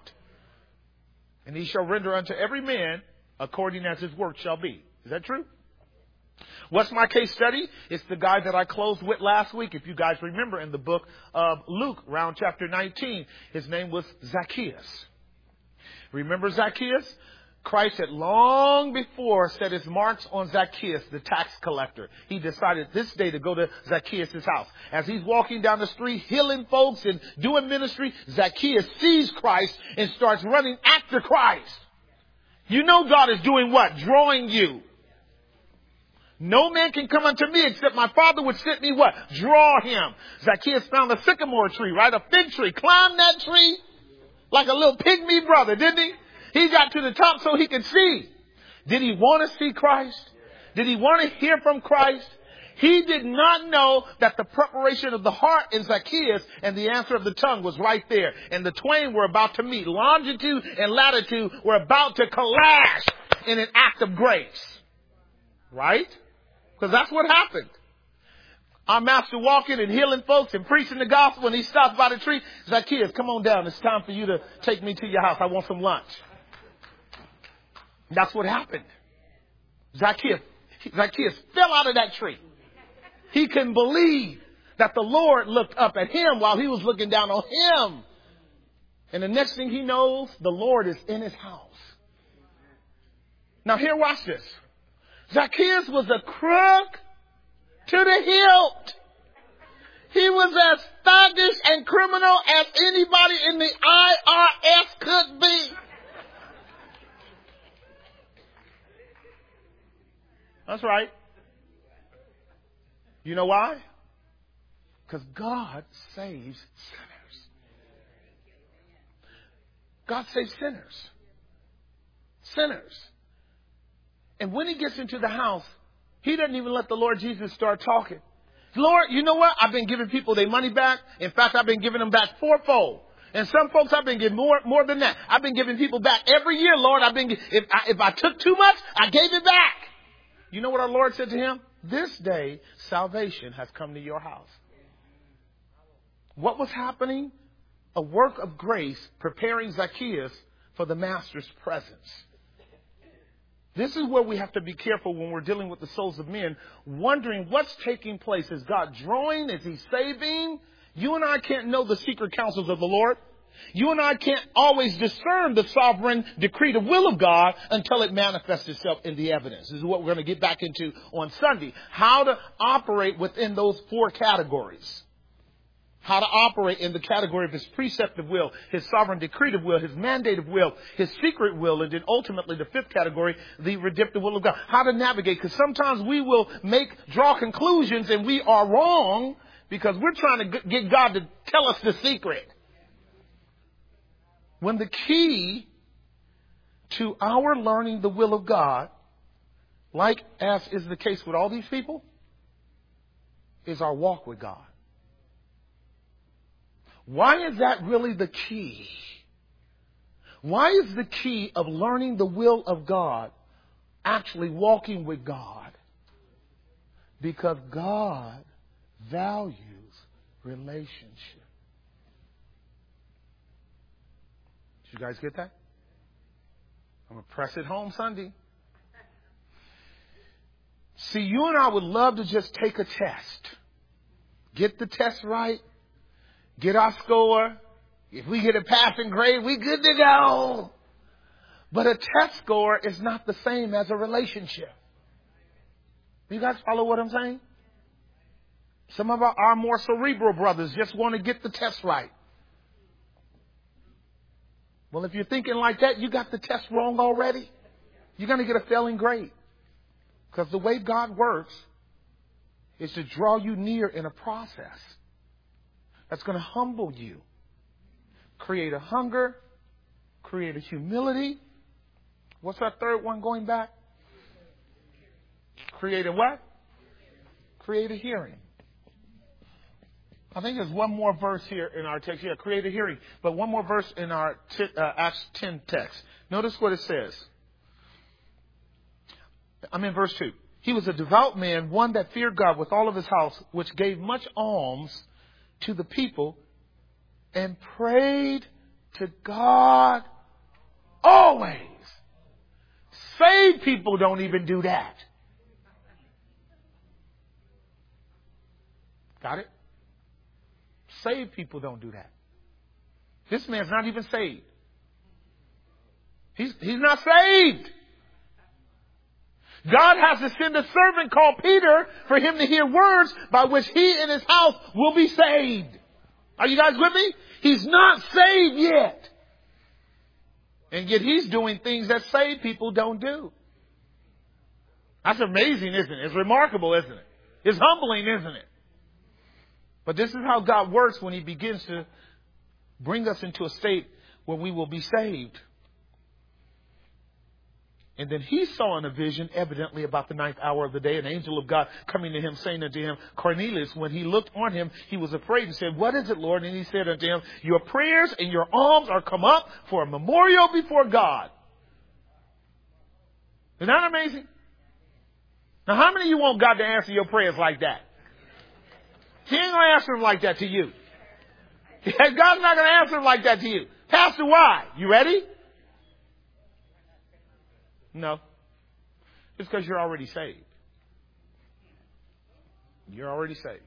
And He shall render unto every man according as his work shall be. Is that true? What's my case study? It's the guy that I closed with last week. If you guys remember in the book of Luke, around chapter nineteen, his name was Zacchaeus. Remember Zacchaeus? Christ had long before set his marks on Zacchaeus, the tax collector. He decided this day to go to Zacchaeus' house. As he's walking down the street, healing folks and doing ministry, Zacchaeus sees Christ and starts running after Christ. You know God is doing what? Drawing you. No man can come unto me except my Father would send me what? Draw him. Zacchaeus found a sycamore tree, right? A fig tree. Climbed that tree like a little pygmy brother, didn't he? He got to the top so he could see. Did he want to see Christ? Did he want to hear from Christ? He did not know that the preparation of the heart in Zacchaeus and the answer of the tongue was right there. And the twain were about to meet. Longitude and latitude were about to clash in an act of grace. Right? Because that's what happened. Our master walking and healing folks and preaching the gospel, and he stops by the tree. Zacchaeus, come on down. It's time for you to take me to your house. I want some lunch. That's what happened. Zacchaeus, Zacchaeus fell out of that tree. He couldn't believe that the Lord looked up at him while he was looking down on him. And the next thing he knows, the Lord is in his house. Now here, watch this. Zacchaeus was a crook to the hilt. He was as thuggish and criminal as anybody in the I R S could be. That's right. You know why? Because God saves sinners. God saves sinners. Sinners. And when he gets into the house, he doesn't even let the Lord Jesus start talking. Lord, you know what? I've been giving people their money back. In fact, I've been giving them back fourfold. And some folks, I've been giving more, more than that. I've been giving people back every year, Lord. I've been, if I, if I took too much, I gave it back. You know what our Lord said to him? This day, salvation has come to your house. What was happening? A work of grace preparing Zacchaeus for the master's presence. This is where we have to be careful when we're dealing with the souls of men, wondering what's taking place. Is God drawing? Is he saving? You and I can't know the secret counsels of the Lord. You and I can't always discern the sovereign decreed will of God until it manifests itself in the evidence. This is what we're going to get back into on Sunday. How to operate within those four categories. How to operate in the category of his preceptive will, his sovereign decretive will, his mandative will, his secret will, and then ultimately the fifth category, the redemptive will of God. How to navigate, because sometimes we will make, draw conclusions and we are wrong because we're trying to get God to tell us the secret. When the key to our learning the will of God, like as is the case with all these people, is our walk with God. Why is that really the key? Why is the key of learning the will of God actually walking with God? Because God values relationship. Did you guys get that? I'm going to press it home Sunday. See, you and I would love to just take a test. Get the test right. Get our score. If we get a passing grade, we good to go. But a test score is not the same as a relationship. You guys follow what I'm saying? Some of our, our more cerebral brothers just want to get the test right. Well, if you're thinking like that, you got the test wrong already. You're going to get a failing grade. Because the way God works is to draw you near in a process that's going to humble you. Create a hunger. Create a humility. What's that third one going back? Create a what? Create a hearing. I think there's one more verse here in our text. Yeah, create a hearing. But one more verse in our t- uh, Acts ten text. Notice what it says. I'm in verse two. He was a devout man, one that feared God with all of his house, which gave much alms to the people and prayed to God always. Saved people don't even do that. Got it? Saved people don't do that. This man's not even saved. He's, he's not saved. God has to send a servant called Peter for him to hear words by which he and his house will be saved. Are you guys with me? He's not saved yet. And yet he's doing things that saved people don't do. That's amazing, isn't it? It's remarkable, isn't it? It's humbling, isn't it? But this is how God works when he begins to bring us into a state where we will be saved. And then he saw in a vision, evidently about the ninth hour of the day, an angel of God coming to him, saying unto him, Cornelius. When he looked on him, he was afraid and said, What is it, Lord? And he said unto him, Your prayers and your alms are come up for a memorial before God. Isn't that amazing? Now, how many of you want God to answer your prayers like that? He ain't going to answer them like that to you. God's not going to answer them like that to you. Pastor, why? You ready? No. It's because you're already saved. You're already saved.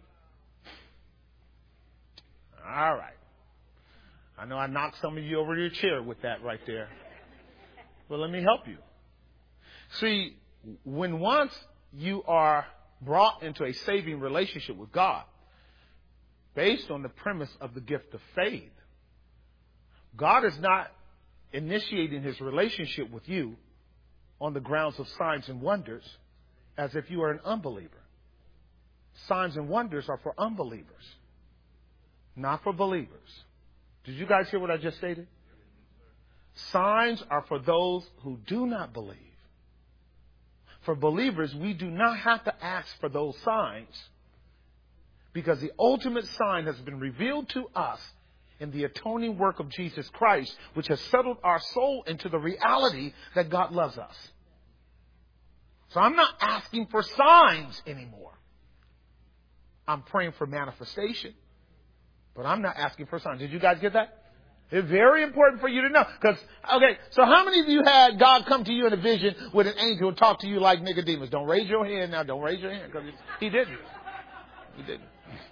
All right. I know I knocked some of you over your chair with that right there. But let me help you. See, when once you are brought into a saving relationship with God, based on the premise of the gift of faith, God is not initiating his relationship with you on the grounds of signs and wonders as if you are an unbeliever. Signs and wonders are for unbelievers, not for believers. Did you guys hear what I just stated? Signs are for those who do not believe. For believers, we do not have to ask for those signs because the ultimate sign has been revealed to us in the atoning work of Jesus Christ, which has settled our soul into the reality that God loves us. So I'm not asking for signs anymore. I'm praying for manifestation, but I'm not asking for signs. Did you guys get that? It's very important for you to know. Because, okay, so how many of you had God come to you in a vision with an angel and talk to you like Nicodemus? Don't raise your hand now. Don't raise your hand because he didn't. He didn't.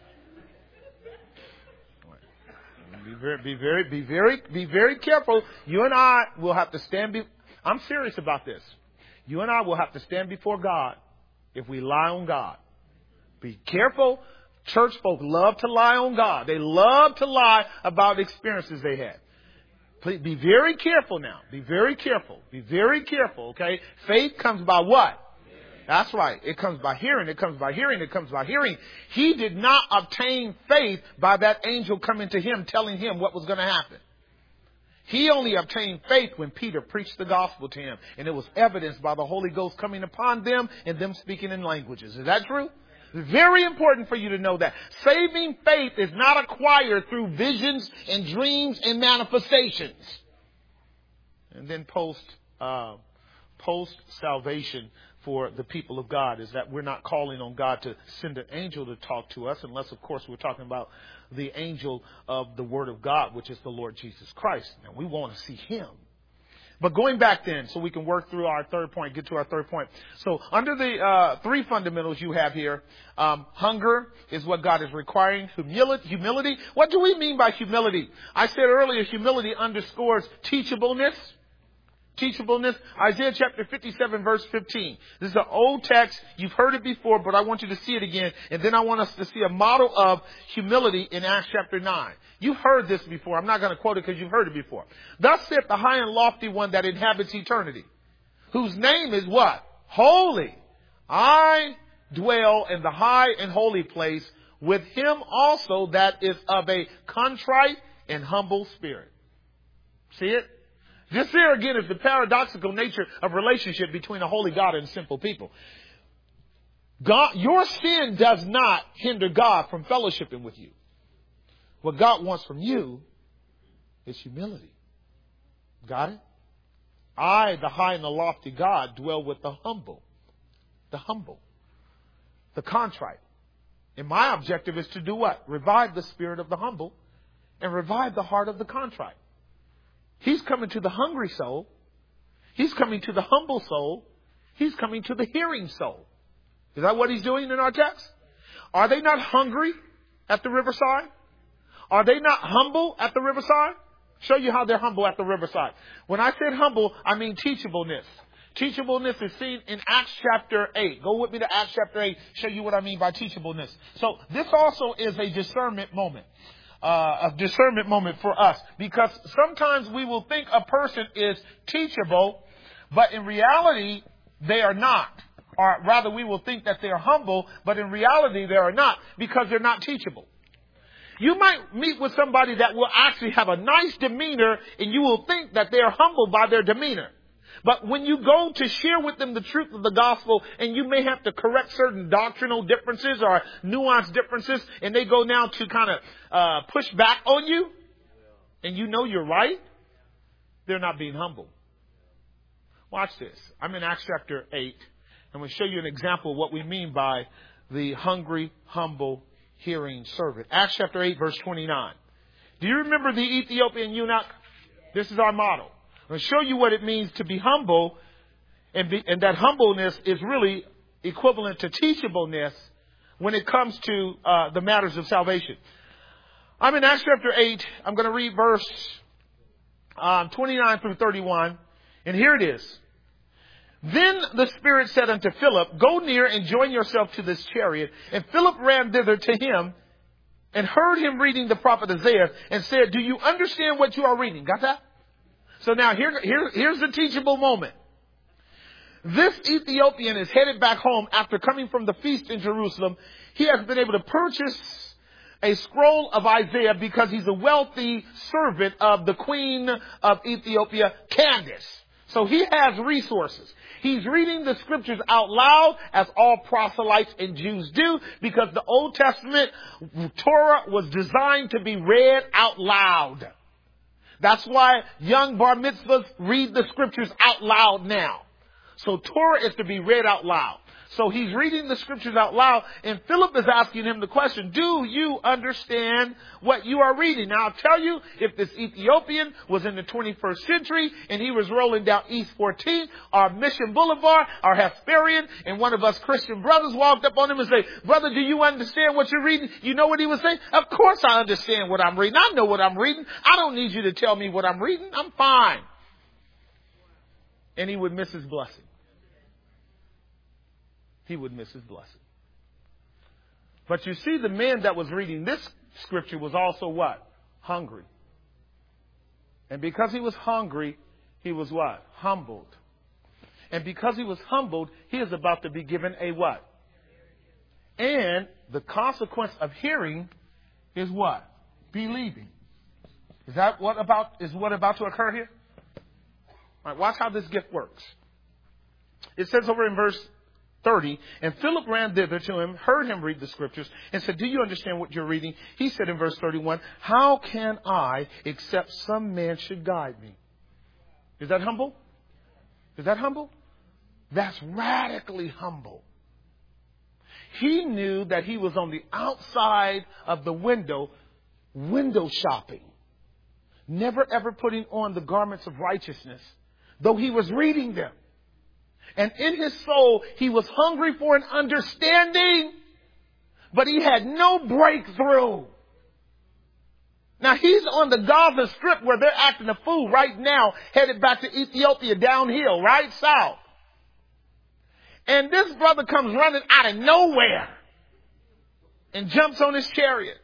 Be very, be very, be very, be very careful. You and I will have to stand. Be- I'm serious about this. You and I will have to stand before God if we lie on God. Be careful. Church folk love to lie on God. They love to lie about experiences they had. Please be very careful now. Be very careful. Be very careful. Okay. Faith comes by what? That's right. It comes by hearing. It comes by hearing. It comes by hearing. He did not obtain faith by that angel coming to him, telling him what was going to happen. He only obtained faith when Peter preached the gospel to him. And it was evidenced by the Holy Ghost coming upon them and them speaking in languages. Is that true? It's very important for you to know that. Saving faith is not acquired through visions and dreams and manifestations. And then post, uh, post salvation for the people of God is that we're not calling on God to send an angel to talk to us, unless, of course, we're talking about the angel of the Word of God, which is the Lord Jesus Christ. Now, we want to see him. But going back then, so we can work through our third point, get to our third point. So under the uh, three fundamentals you have here, um, hunger is what God is requiring. Humility, humility. What do we mean by humility? I said earlier, humility underscores teachableness. Teachableness. Isaiah chapter fifty-seven, verse fifteen. This is an old text. You've heard it before, but I want you to see it again. And then I want us to see a model of humility in Acts chapter nine. You've heard this before. I'm not going to quote it because you've heard it before. Thus saith the high and lofty one that inhabits eternity, whose name is what? Holy. I dwell in the high and holy place with him also that is of a contrite and humble spirit. See it? This here again is the paradoxical nature of relationship between a holy God and simple people. God, your sin does not hinder God from fellowshipping with you. What God wants from you is humility. Got it? I, the high and the lofty God, dwell with the humble. The humble. The contrite. And my objective is to do what? Revive the spirit of the humble and revive the heart of the contrite. He's coming to the hungry soul. He's coming to the humble soul. He's coming to the hearing soul. Is that what he's doing in our text? Are they not hungry at the riverside? Are they not humble at the riverside? Show you how they're humble at the riverside. When I said humble, I mean teachableness. Teachableness is seen in Acts chapter eight. Go with me to Acts chapter eight. Show you what I mean by teachableness. So this also is a discernment moment. Uh, a discernment moment for us, because sometimes we will think a person is teachable, but in reality they are not. Or rather, we will think that they are humble, but in reality they are not, because they're not teachable. You might meet with somebody that will actually have a nice demeanor, and you will think that they are humble by their demeanor. But when you go to share with them the truth of the gospel, and you may have to correct certain doctrinal differences or nuanced differences, and they go now to kind of uh, push back on you, and you know you're right, they're not being humble. Watch this. I'm in Acts chapter eight. I'm going to show you an example of what we mean by the hungry, humble, hearing servant. Acts chapter eight, verse twenty-nine. Do you remember the Ethiopian eunuch? This is our model. I'm going to show you what it means to be humble, and, be, and that humbleness is really equivalent to teachableness when it comes to uh, the matters of salvation. I'm in Acts chapter eight. I'm going to read verse um, twenty-nine through thirty-one, and here it is. Then the Spirit said unto Philip, Go near and join yourself to this chariot. And Philip ran thither to him and heard him reading the prophet Isaiah and said, Do you understand what you are reading? Got that? So now here, here, here's the teachable moment. This Ethiopian is headed back home after coming from the feast in Jerusalem. He has been able to purchase a scroll of Isaiah because he's a wealthy servant of the queen of Ethiopia, Candace. So he has resources. He's reading the scriptures out loud, as all proselytes and Jews do, because the Old Testament Torah was designed to be read out loud. That's why young bar mitzvahs read the scriptures out loud now. So Torah is to be read out loud. So he's reading the scriptures out loud, and Philip is asking him the question, do you understand what you are reading? Now, I'll tell you, if this Ethiopian was in the twenty-first century and he was rolling down East fourteenth, or Mission Boulevard, or Hesperian, and one of us Christian brothers walked up on him and say, Brother, do you understand what you're reading? You know what he would say? Of course I understand what I'm reading. I know what I'm reading. I don't need you to tell me what I'm reading. I'm fine. And he would miss his blessing. He would miss his blessing. But you see, the man that was reading this scripture was also what? Hungry. And because he was hungry, he was what? Humbled. And because he was humbled, he is about to be given a what? And the consequence of hearing is what? Believing. Is that what about, is what about to occur here? All right, watch how this gift works. It says over in verse thirty, and Philip ran thither to him, heard him read the scriptures, and said, Do you understand what you're reading? He said in verse thirty-one, How can I, except some man should guide me? Is that humble? Is that humble? That's radically humble. He knew that he was on the outside of the window, window shopping, never ever putting on the garments of righteousness, though he was reading them. And in his soul, he was hungry for an understanding, but he had no breakthrough. Now, he's on the Gaza Strip where they're acting a fool right now, headed back to Ethiopia downhill, right south. And this brother comes running out of nowhere and jumps on his chariot.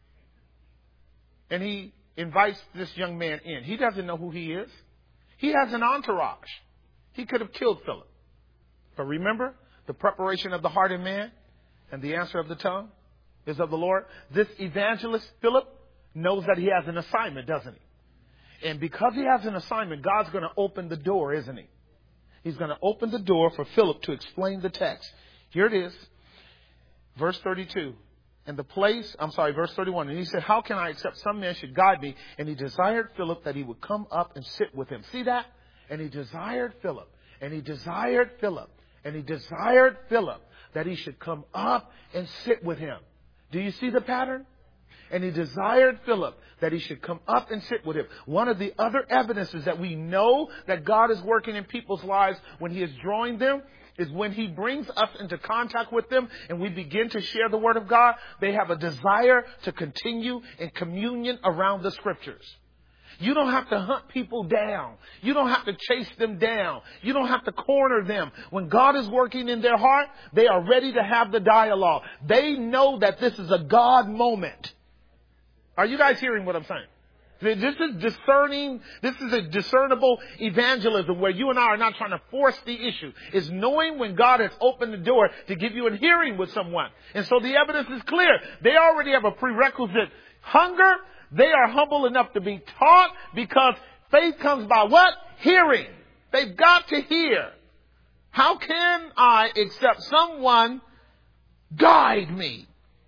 And he invites this young man in. He doesn't know who he is. He has an entourage. He could have killed Philip. But remember, the preparation of the heart in man and the answer of the tongue is of the Lord. This evangelist, Philip, knows that he has an assignment, doesn't he? And because he has an assignment, God's going to open the door, isn't he? He's going to open the door for Philip to explain the text. Here it is. Verse thirty-two. And the place, I'm sorry, verse thirty-one. And he said, how can I accept some man should guide me? And he desired Philip that he would come up and sit with him. See that? And he desired Philip. And he desired Philip. And he desired Philip that he should come up and sit with him. Do you see the pattern? And he desired Philip that he should come up and sit with him. One of the other evidences that we know that God is working in people's lives when he is drawing them is when he brings us into contact with them and we begin to share the word of God. They have a desire to continue in communion around the scriptures. You don't have to hunt people down. You don't have to chase them down. You don't have to corner them. When God is working in their heart, they are ready to have the dialogue. They know that this is a God moment. Are you guys hearing what I'm saying? This is discerning. This is a discernible evangelism where you and I are not trying to force the issue. It's knowing when God has opened the door to give you a hearing with someone. And so the evidence is clear. They already have a prerequisite hunger. They are humble enough to be taught because faith comes by what? Hearing. They've got to hear. How can I except someone guide me?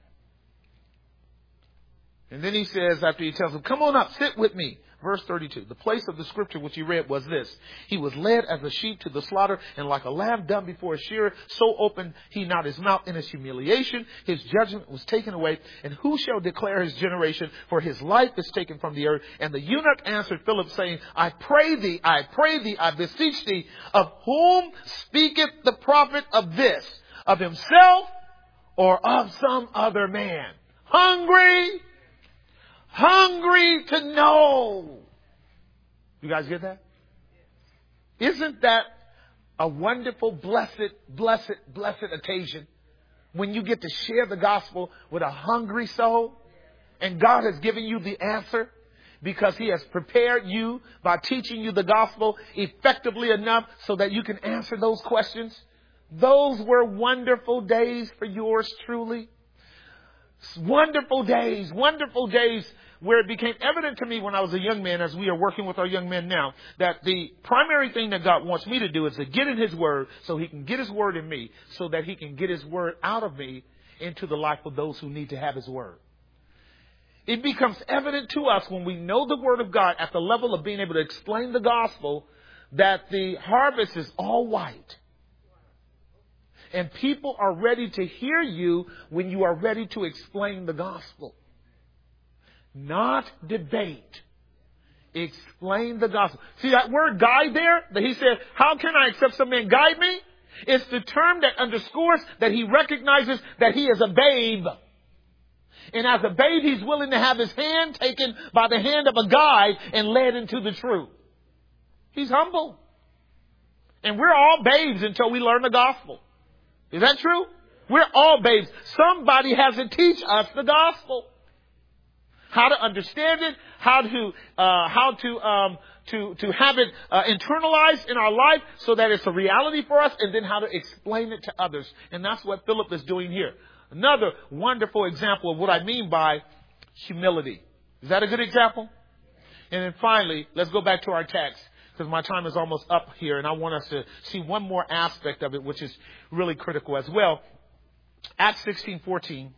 And then he says, after he tells them, come on up, sit with me. Verse thirty-two, the place of the scripture which he read was this. He was led as a sheep to the slaughter, and like a lamb dumb before a shearer, so opened he not his mouth in his humiliation. His judgment was taken away. And who shall declare his generation? For his life is taken from the earth. And the eunuch answered Philip, saying, I pray thee, I pray thee, I beseech thee, of whom speaketh the prophet of this? Of himself or of some other man? Hungry. Hungry to know. You guys get that? Isn't that a wonderful, blessed, blessed, blessed occasion when you get to share the gospel with a hungry soul and God has given you the answer because he has prepared you by teaching you the gospel effectively enough so that you can answer those questions? Those were wonderful days for yours truly. Wonderful days, wonderful days where it became evident to me when I was a young man, as we are working with our young men now, that the primary thing that God wants me to do is to get in his word so he can get his word in me, so that he can get his word out of me into the life of those who need to have his word. It becomes evident to us when we know the word of God at the level of being able to explain the gospel that the harvest is all white. And people are ready to hear you when you are ready to explain the gospel. Not debate. Explain the gospel. See that word guide there? That he said, how can I accept some man guide me? It's the term that underscores that he recognizes that he is a babe. And as a babe, he's willing to have his hand taken by the hand of a guide and led into the truth. He's humble. And we're all babes until we learn the gospel. Is that true? We're all babes. Somebody has to teach us the gospel. How to understand it, how to uh, how to um, to to have it uh, internalized in our life so that it's a reality for us, and then how to explain it to others. And that's what Philip is doing here. Another wonderful example of what I mean by humility. Is that a good example? And then finally, let's go back to our text, because my time is almost up here, and I want us to see one more aspect of it, which is really critical as well. Acts sixteen fourteen.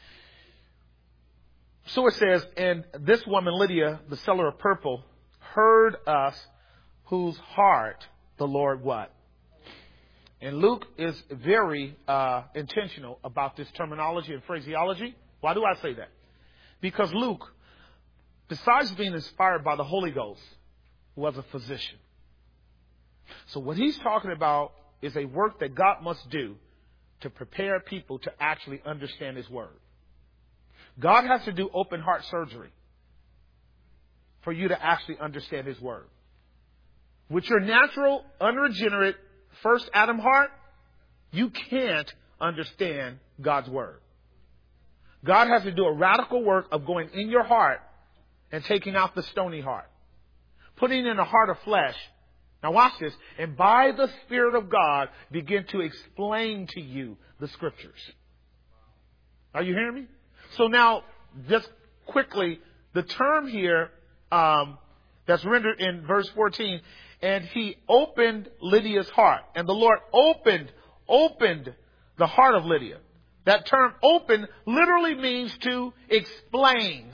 So it says, and this woman, Lydia, the seller of purple, heard us, whose heart the Lord what? And Luke is very uh, intentional about this terminology and phraseology. Why do I say that? Because Luke, besides being inspired by the Holy Ghost, was a physician. So what he's talking about is a work that God must do to prepare people to actually understand his word. God has to do open heart surgery for you to actually understand his word. With your natural, unregenerate, first Adam heart, you can't understand God's word. God has to do a radical work of going in your heart and taking out the stony heart, putting in a heart of flesh. Now watch this. And by the Spirit of God, begin to explain to you the scriptures. Are you hearing me? So now, just quickly, the term here um, that's rendered in verse fourteen, and he opened Lydia's heart. And the Lord opened, opened the heart of Lydia. That term open literally means to explain.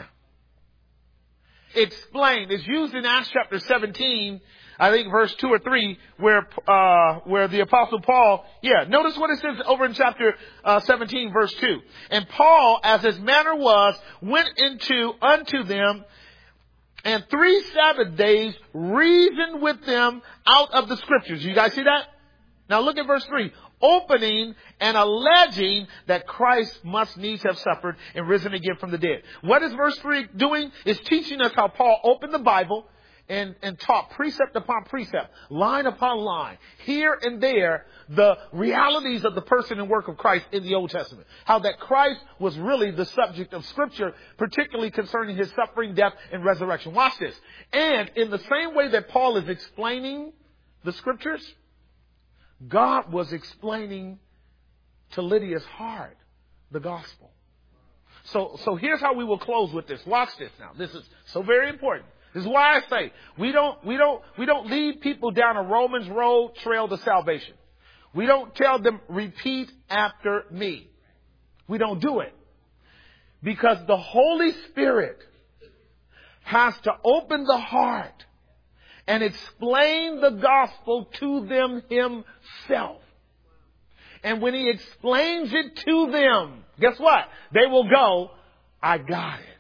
Explain. It's used in Acts chapter seventeen, I think verse two or three, where uh where the Apostle Paul, yeah, notice what it says over in chapter uh, seventeen, verse two. And Paul, as his manner was, went into unto them, and three Sabbath days reasoned with them out of the scriptures. You guys see that? Now look at verse three. Opening and alleging that Christ must needs have suffered and risen again from the dead. What is verse three doing? Is teaching us how Paul opened the Bible and, and taught precept upon precept, line upon line, here and there, the realities of the person and work of Christ in the Old Testament. How that Christ was really the subject of Scripture, particularly concerning his suffering, death, and resurrection. Watch this. And in the same way that Paul is explaining the Scriptures, God was explaining to Lydia's heart the gospel. So, so here's how we will close with this. Watch this now. This is so very important. This is why I say we don't, we don't, we don't lead people down a Romans road trail to salvation. We don't tell them repeat after me. We don't do it because the Holy Spirit has to open the heart and explain the gospel to them himself. And when he explains it to them, guess what? They will go, I got it.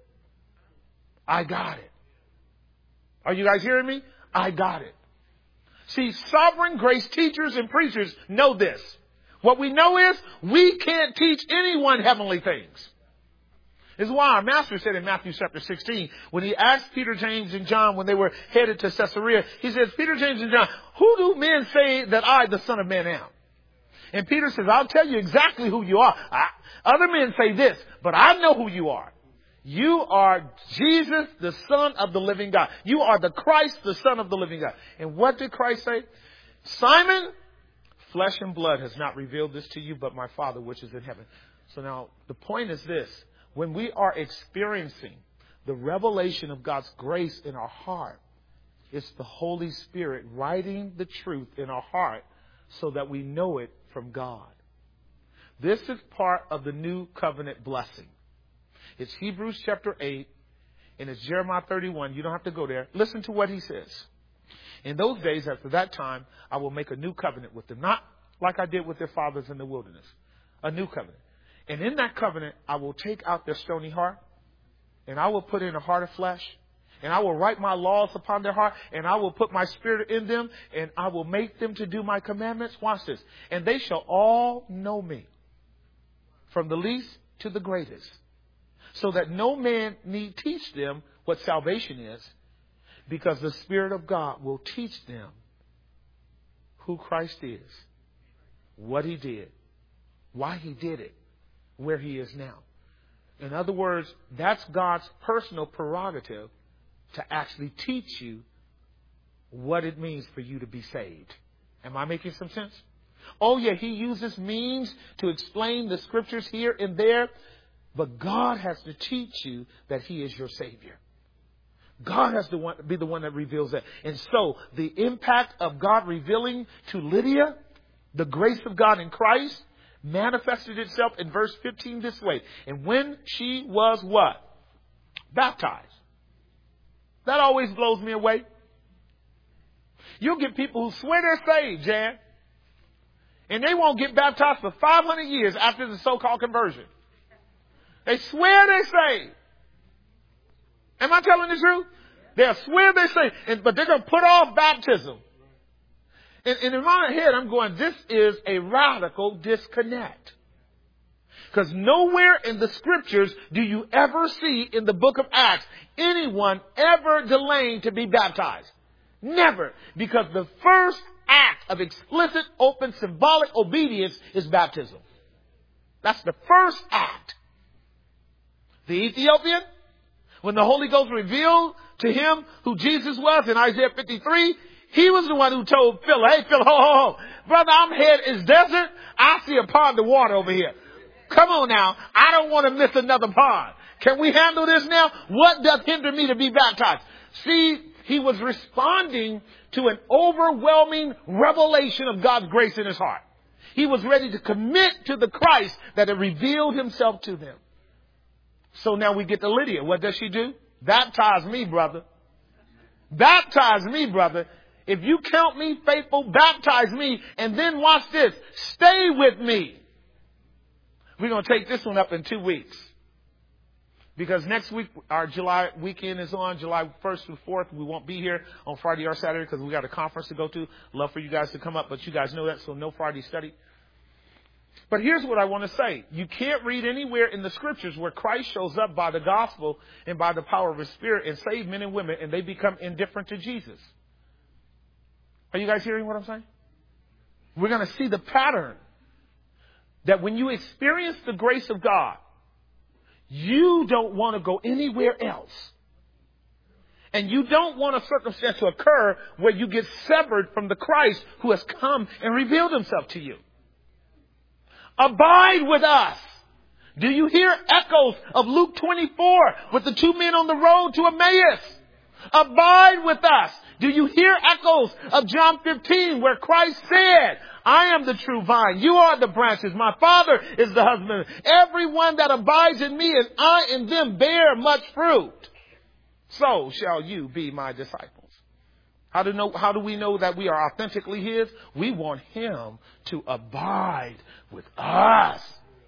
I got it. Are you guys hearing me? I got it. See, sovereign grace teachers and preachers know this. What we know is we can't teach anyone heavenly things. This is why our master said in Matthew chapter sixteen, when he asked Peter, James, and John when they were headed to Caesarea, he says, Peter, James, and John, who do men say that I, the Son of Man, am? And Peter says, I'll tell you exactly who you are. I, other men say this, but I know who you are. You are Jesus, the Son of the living God. You are the Christ, the Son of the living God. And what did Christ say? Simon, flesh and blood has not revealed this to you, but my Father which is in heaven. So now the point is this. When we are experiencing the revelation of God's grace in our heart, it's the Holy Spirit writing the truth in our heart so that we know it from God. This is part of the new covenant blessing. It's Hebrews chapter eight, and it's Jeremiah thirty-one. You don't have to go there. Listen to what he says. In those days, after that time, I will make a new covenant with them. Not like I did with their fathers in the wilderness. A new covenant. And in that covenant, I will take out their stony heart, and I will put in a heart of flesh, and I will write my laws upon their heart, and I will put my spirit in them, and I will make them to do my commandments. Watch this. And they shall all know me, from the least to the greatest, so that no man need teach them what salvation is, because the Spirit of God will teach them who Christ is, what he did, why he did it, where he is now. In other words, that's God's personal prerogative to actually teach you what it means for you to be saved. Am I making some sense? Oh yeah, he uses means to explain the scriptures here and there, but God has to teach you that he is your Savior. God has to be the one that reveals that. And so the impact of God revealing to Lydia the grace of God in Christ manifested itself in verse fifteen this way. And when she was what? Baptized. That always blows me away. You'll get people who swear they're saved, Jan, and they won't get baptized for five hundred years after the so-called conversion. They swear they're saved. Am I telling the truth? They'll swear they're saved, and, but they're going to put off baptism And, and in my head, I'm going, this is a radical disconnect. Because nowhere in the scriptures do you ever see in the book of Acts anyone ever delaying to be baptized. Never. Because the first act of explicit, open, symbolic obedience is baptism. That's the first act. The Ethiopian, when the Holy Ghost revealed to him who Jesus was in Isaiah fifty-three, he was the one who told Philip, hey, Philip, ho, ho, ho. Brother, I'm headed, it's desert. I see a pond of water over here. Come on now. I don't want to miss another pond. Can we handle this now? What doth hinder me to be baptized? See, he was responding to an overwhelming revelation of God's grace in his heart. He was ready to commit to the Christ that had revealed himself to them. So now we get to Lydia. What does she do? Baptize me, brother. Baptize me, brother. If you count me faithful, baptize me. And then watch this. Stay with me. We're going to take this one up in two weeks. Because next week, our July weekend is on, July first through fourth. We won't be here on Friday or Saturday because we got a conference to go to. Love for you guys to come up, but you guys know that, so no Friday study. But here's what I want to say. You can't read anywhere in the scriptures where Christ shows up by the gospel and by the power of his spirit and save men and women and they become indifferent to Jesus. Are you guys hearing what I'm saying? We're going to see the pattern that when you experience the grace of God, you don't want to go anywhere else. And you don't want a circumstance to occur where you get severed from the Christ who has come and revealed himself to you. Abide with us. Do you hear echoes of Luke twenty-four with the two men on the road to Emmaus? Abide with us. Do you hear echoes of John fifteen where Christ said, I am the true vine. You are the branches. My Father is the husband. Everyone that abides in me and I in them bear much fruit. So shall you be my disciples. How do, know, how do we know that we are authentically his? We want him to abide with us.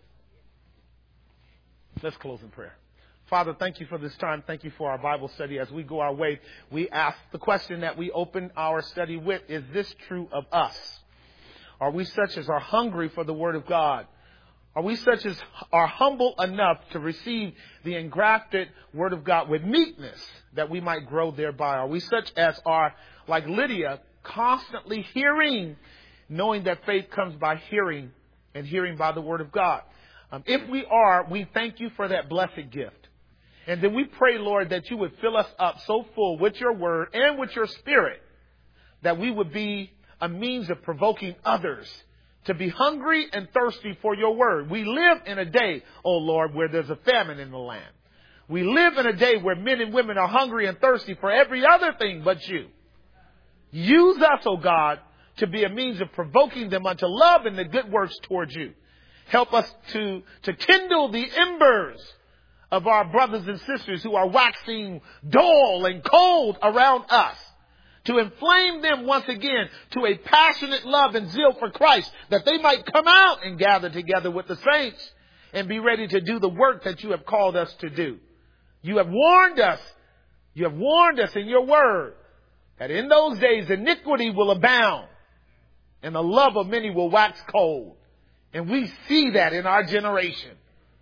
Let's close in prayer. Father, thank you for this time. Thank you for our Bible study. As we go our way, we ask the question that we open our study with, is this true of us? Are we such as are hungry for the word of God? Are we such as are humble enough to receive the engrafted word of God with meekness that we might grow thereby? Are we such as are, like Lydia, constantly hearing, knowing that faith comes by hearing and hearing by the word of God? Um, if we are, we thank you for that blessed gift. And then we pray, Lord, that you would fill us up so full with your word and with your spirit that we would be a means of provoking others to be hungry and thirsty for your word. We live in a day, oh Lord, where there's a famine in the land. We live in a day where men and women are hungry and thirsty for every other thing but you. Use us, oh God, to be a means of provoking them unto love and the good works towards you. Help us to, to kindle the embers of our brothers and sisters who are waxing dull and cold around us, to inflame them once again to a passionate love and zeal for Christ, that they might come out and gather together with the saints and be ready to do the work that you have called us to do. You have warned us, you have warned us in your word that in those days iniquity will abound and the love of many will wax cold. And we see that in our generation.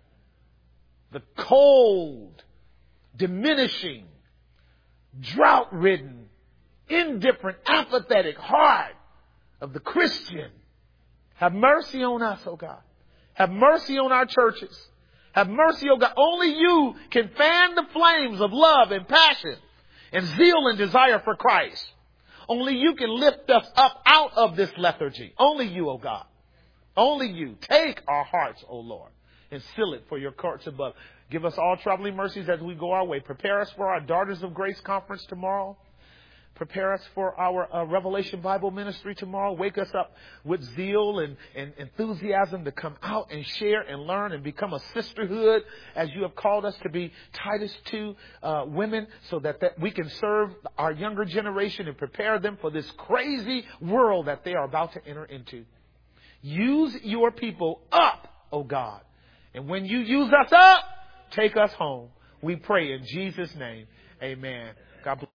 The cold, diminishing, drought-ridden, indifferent, apathetic heart of the Christian. Have mercy on us, oh God. Have mercy on our churches. Have mercy, oh God. Only you can fan the flames of love and passion and zeal and desire for Christ. Only you can lift us up out of this lethargy. Only you, oh God. Only you. Take our hearts, oh Lord, and seal it for your courts above. Give us all traveling mercies as we go our way. Prepare us for our Daughters of Grace conference tomorrow. Prepare us for our uh, Revelation Bible ministry tomorrow. Wake us up with zeal and, and enthusiasm to come out and share and learn and become a sisterhood as you have called us to be Titus two uh, women, so that, that we can serve our younger generation and prepare them for this crazy world that they are about to enter into. Use your people up, oh God. And when you use us up, take us home. We pray in Jesus' name. Amen. God bless.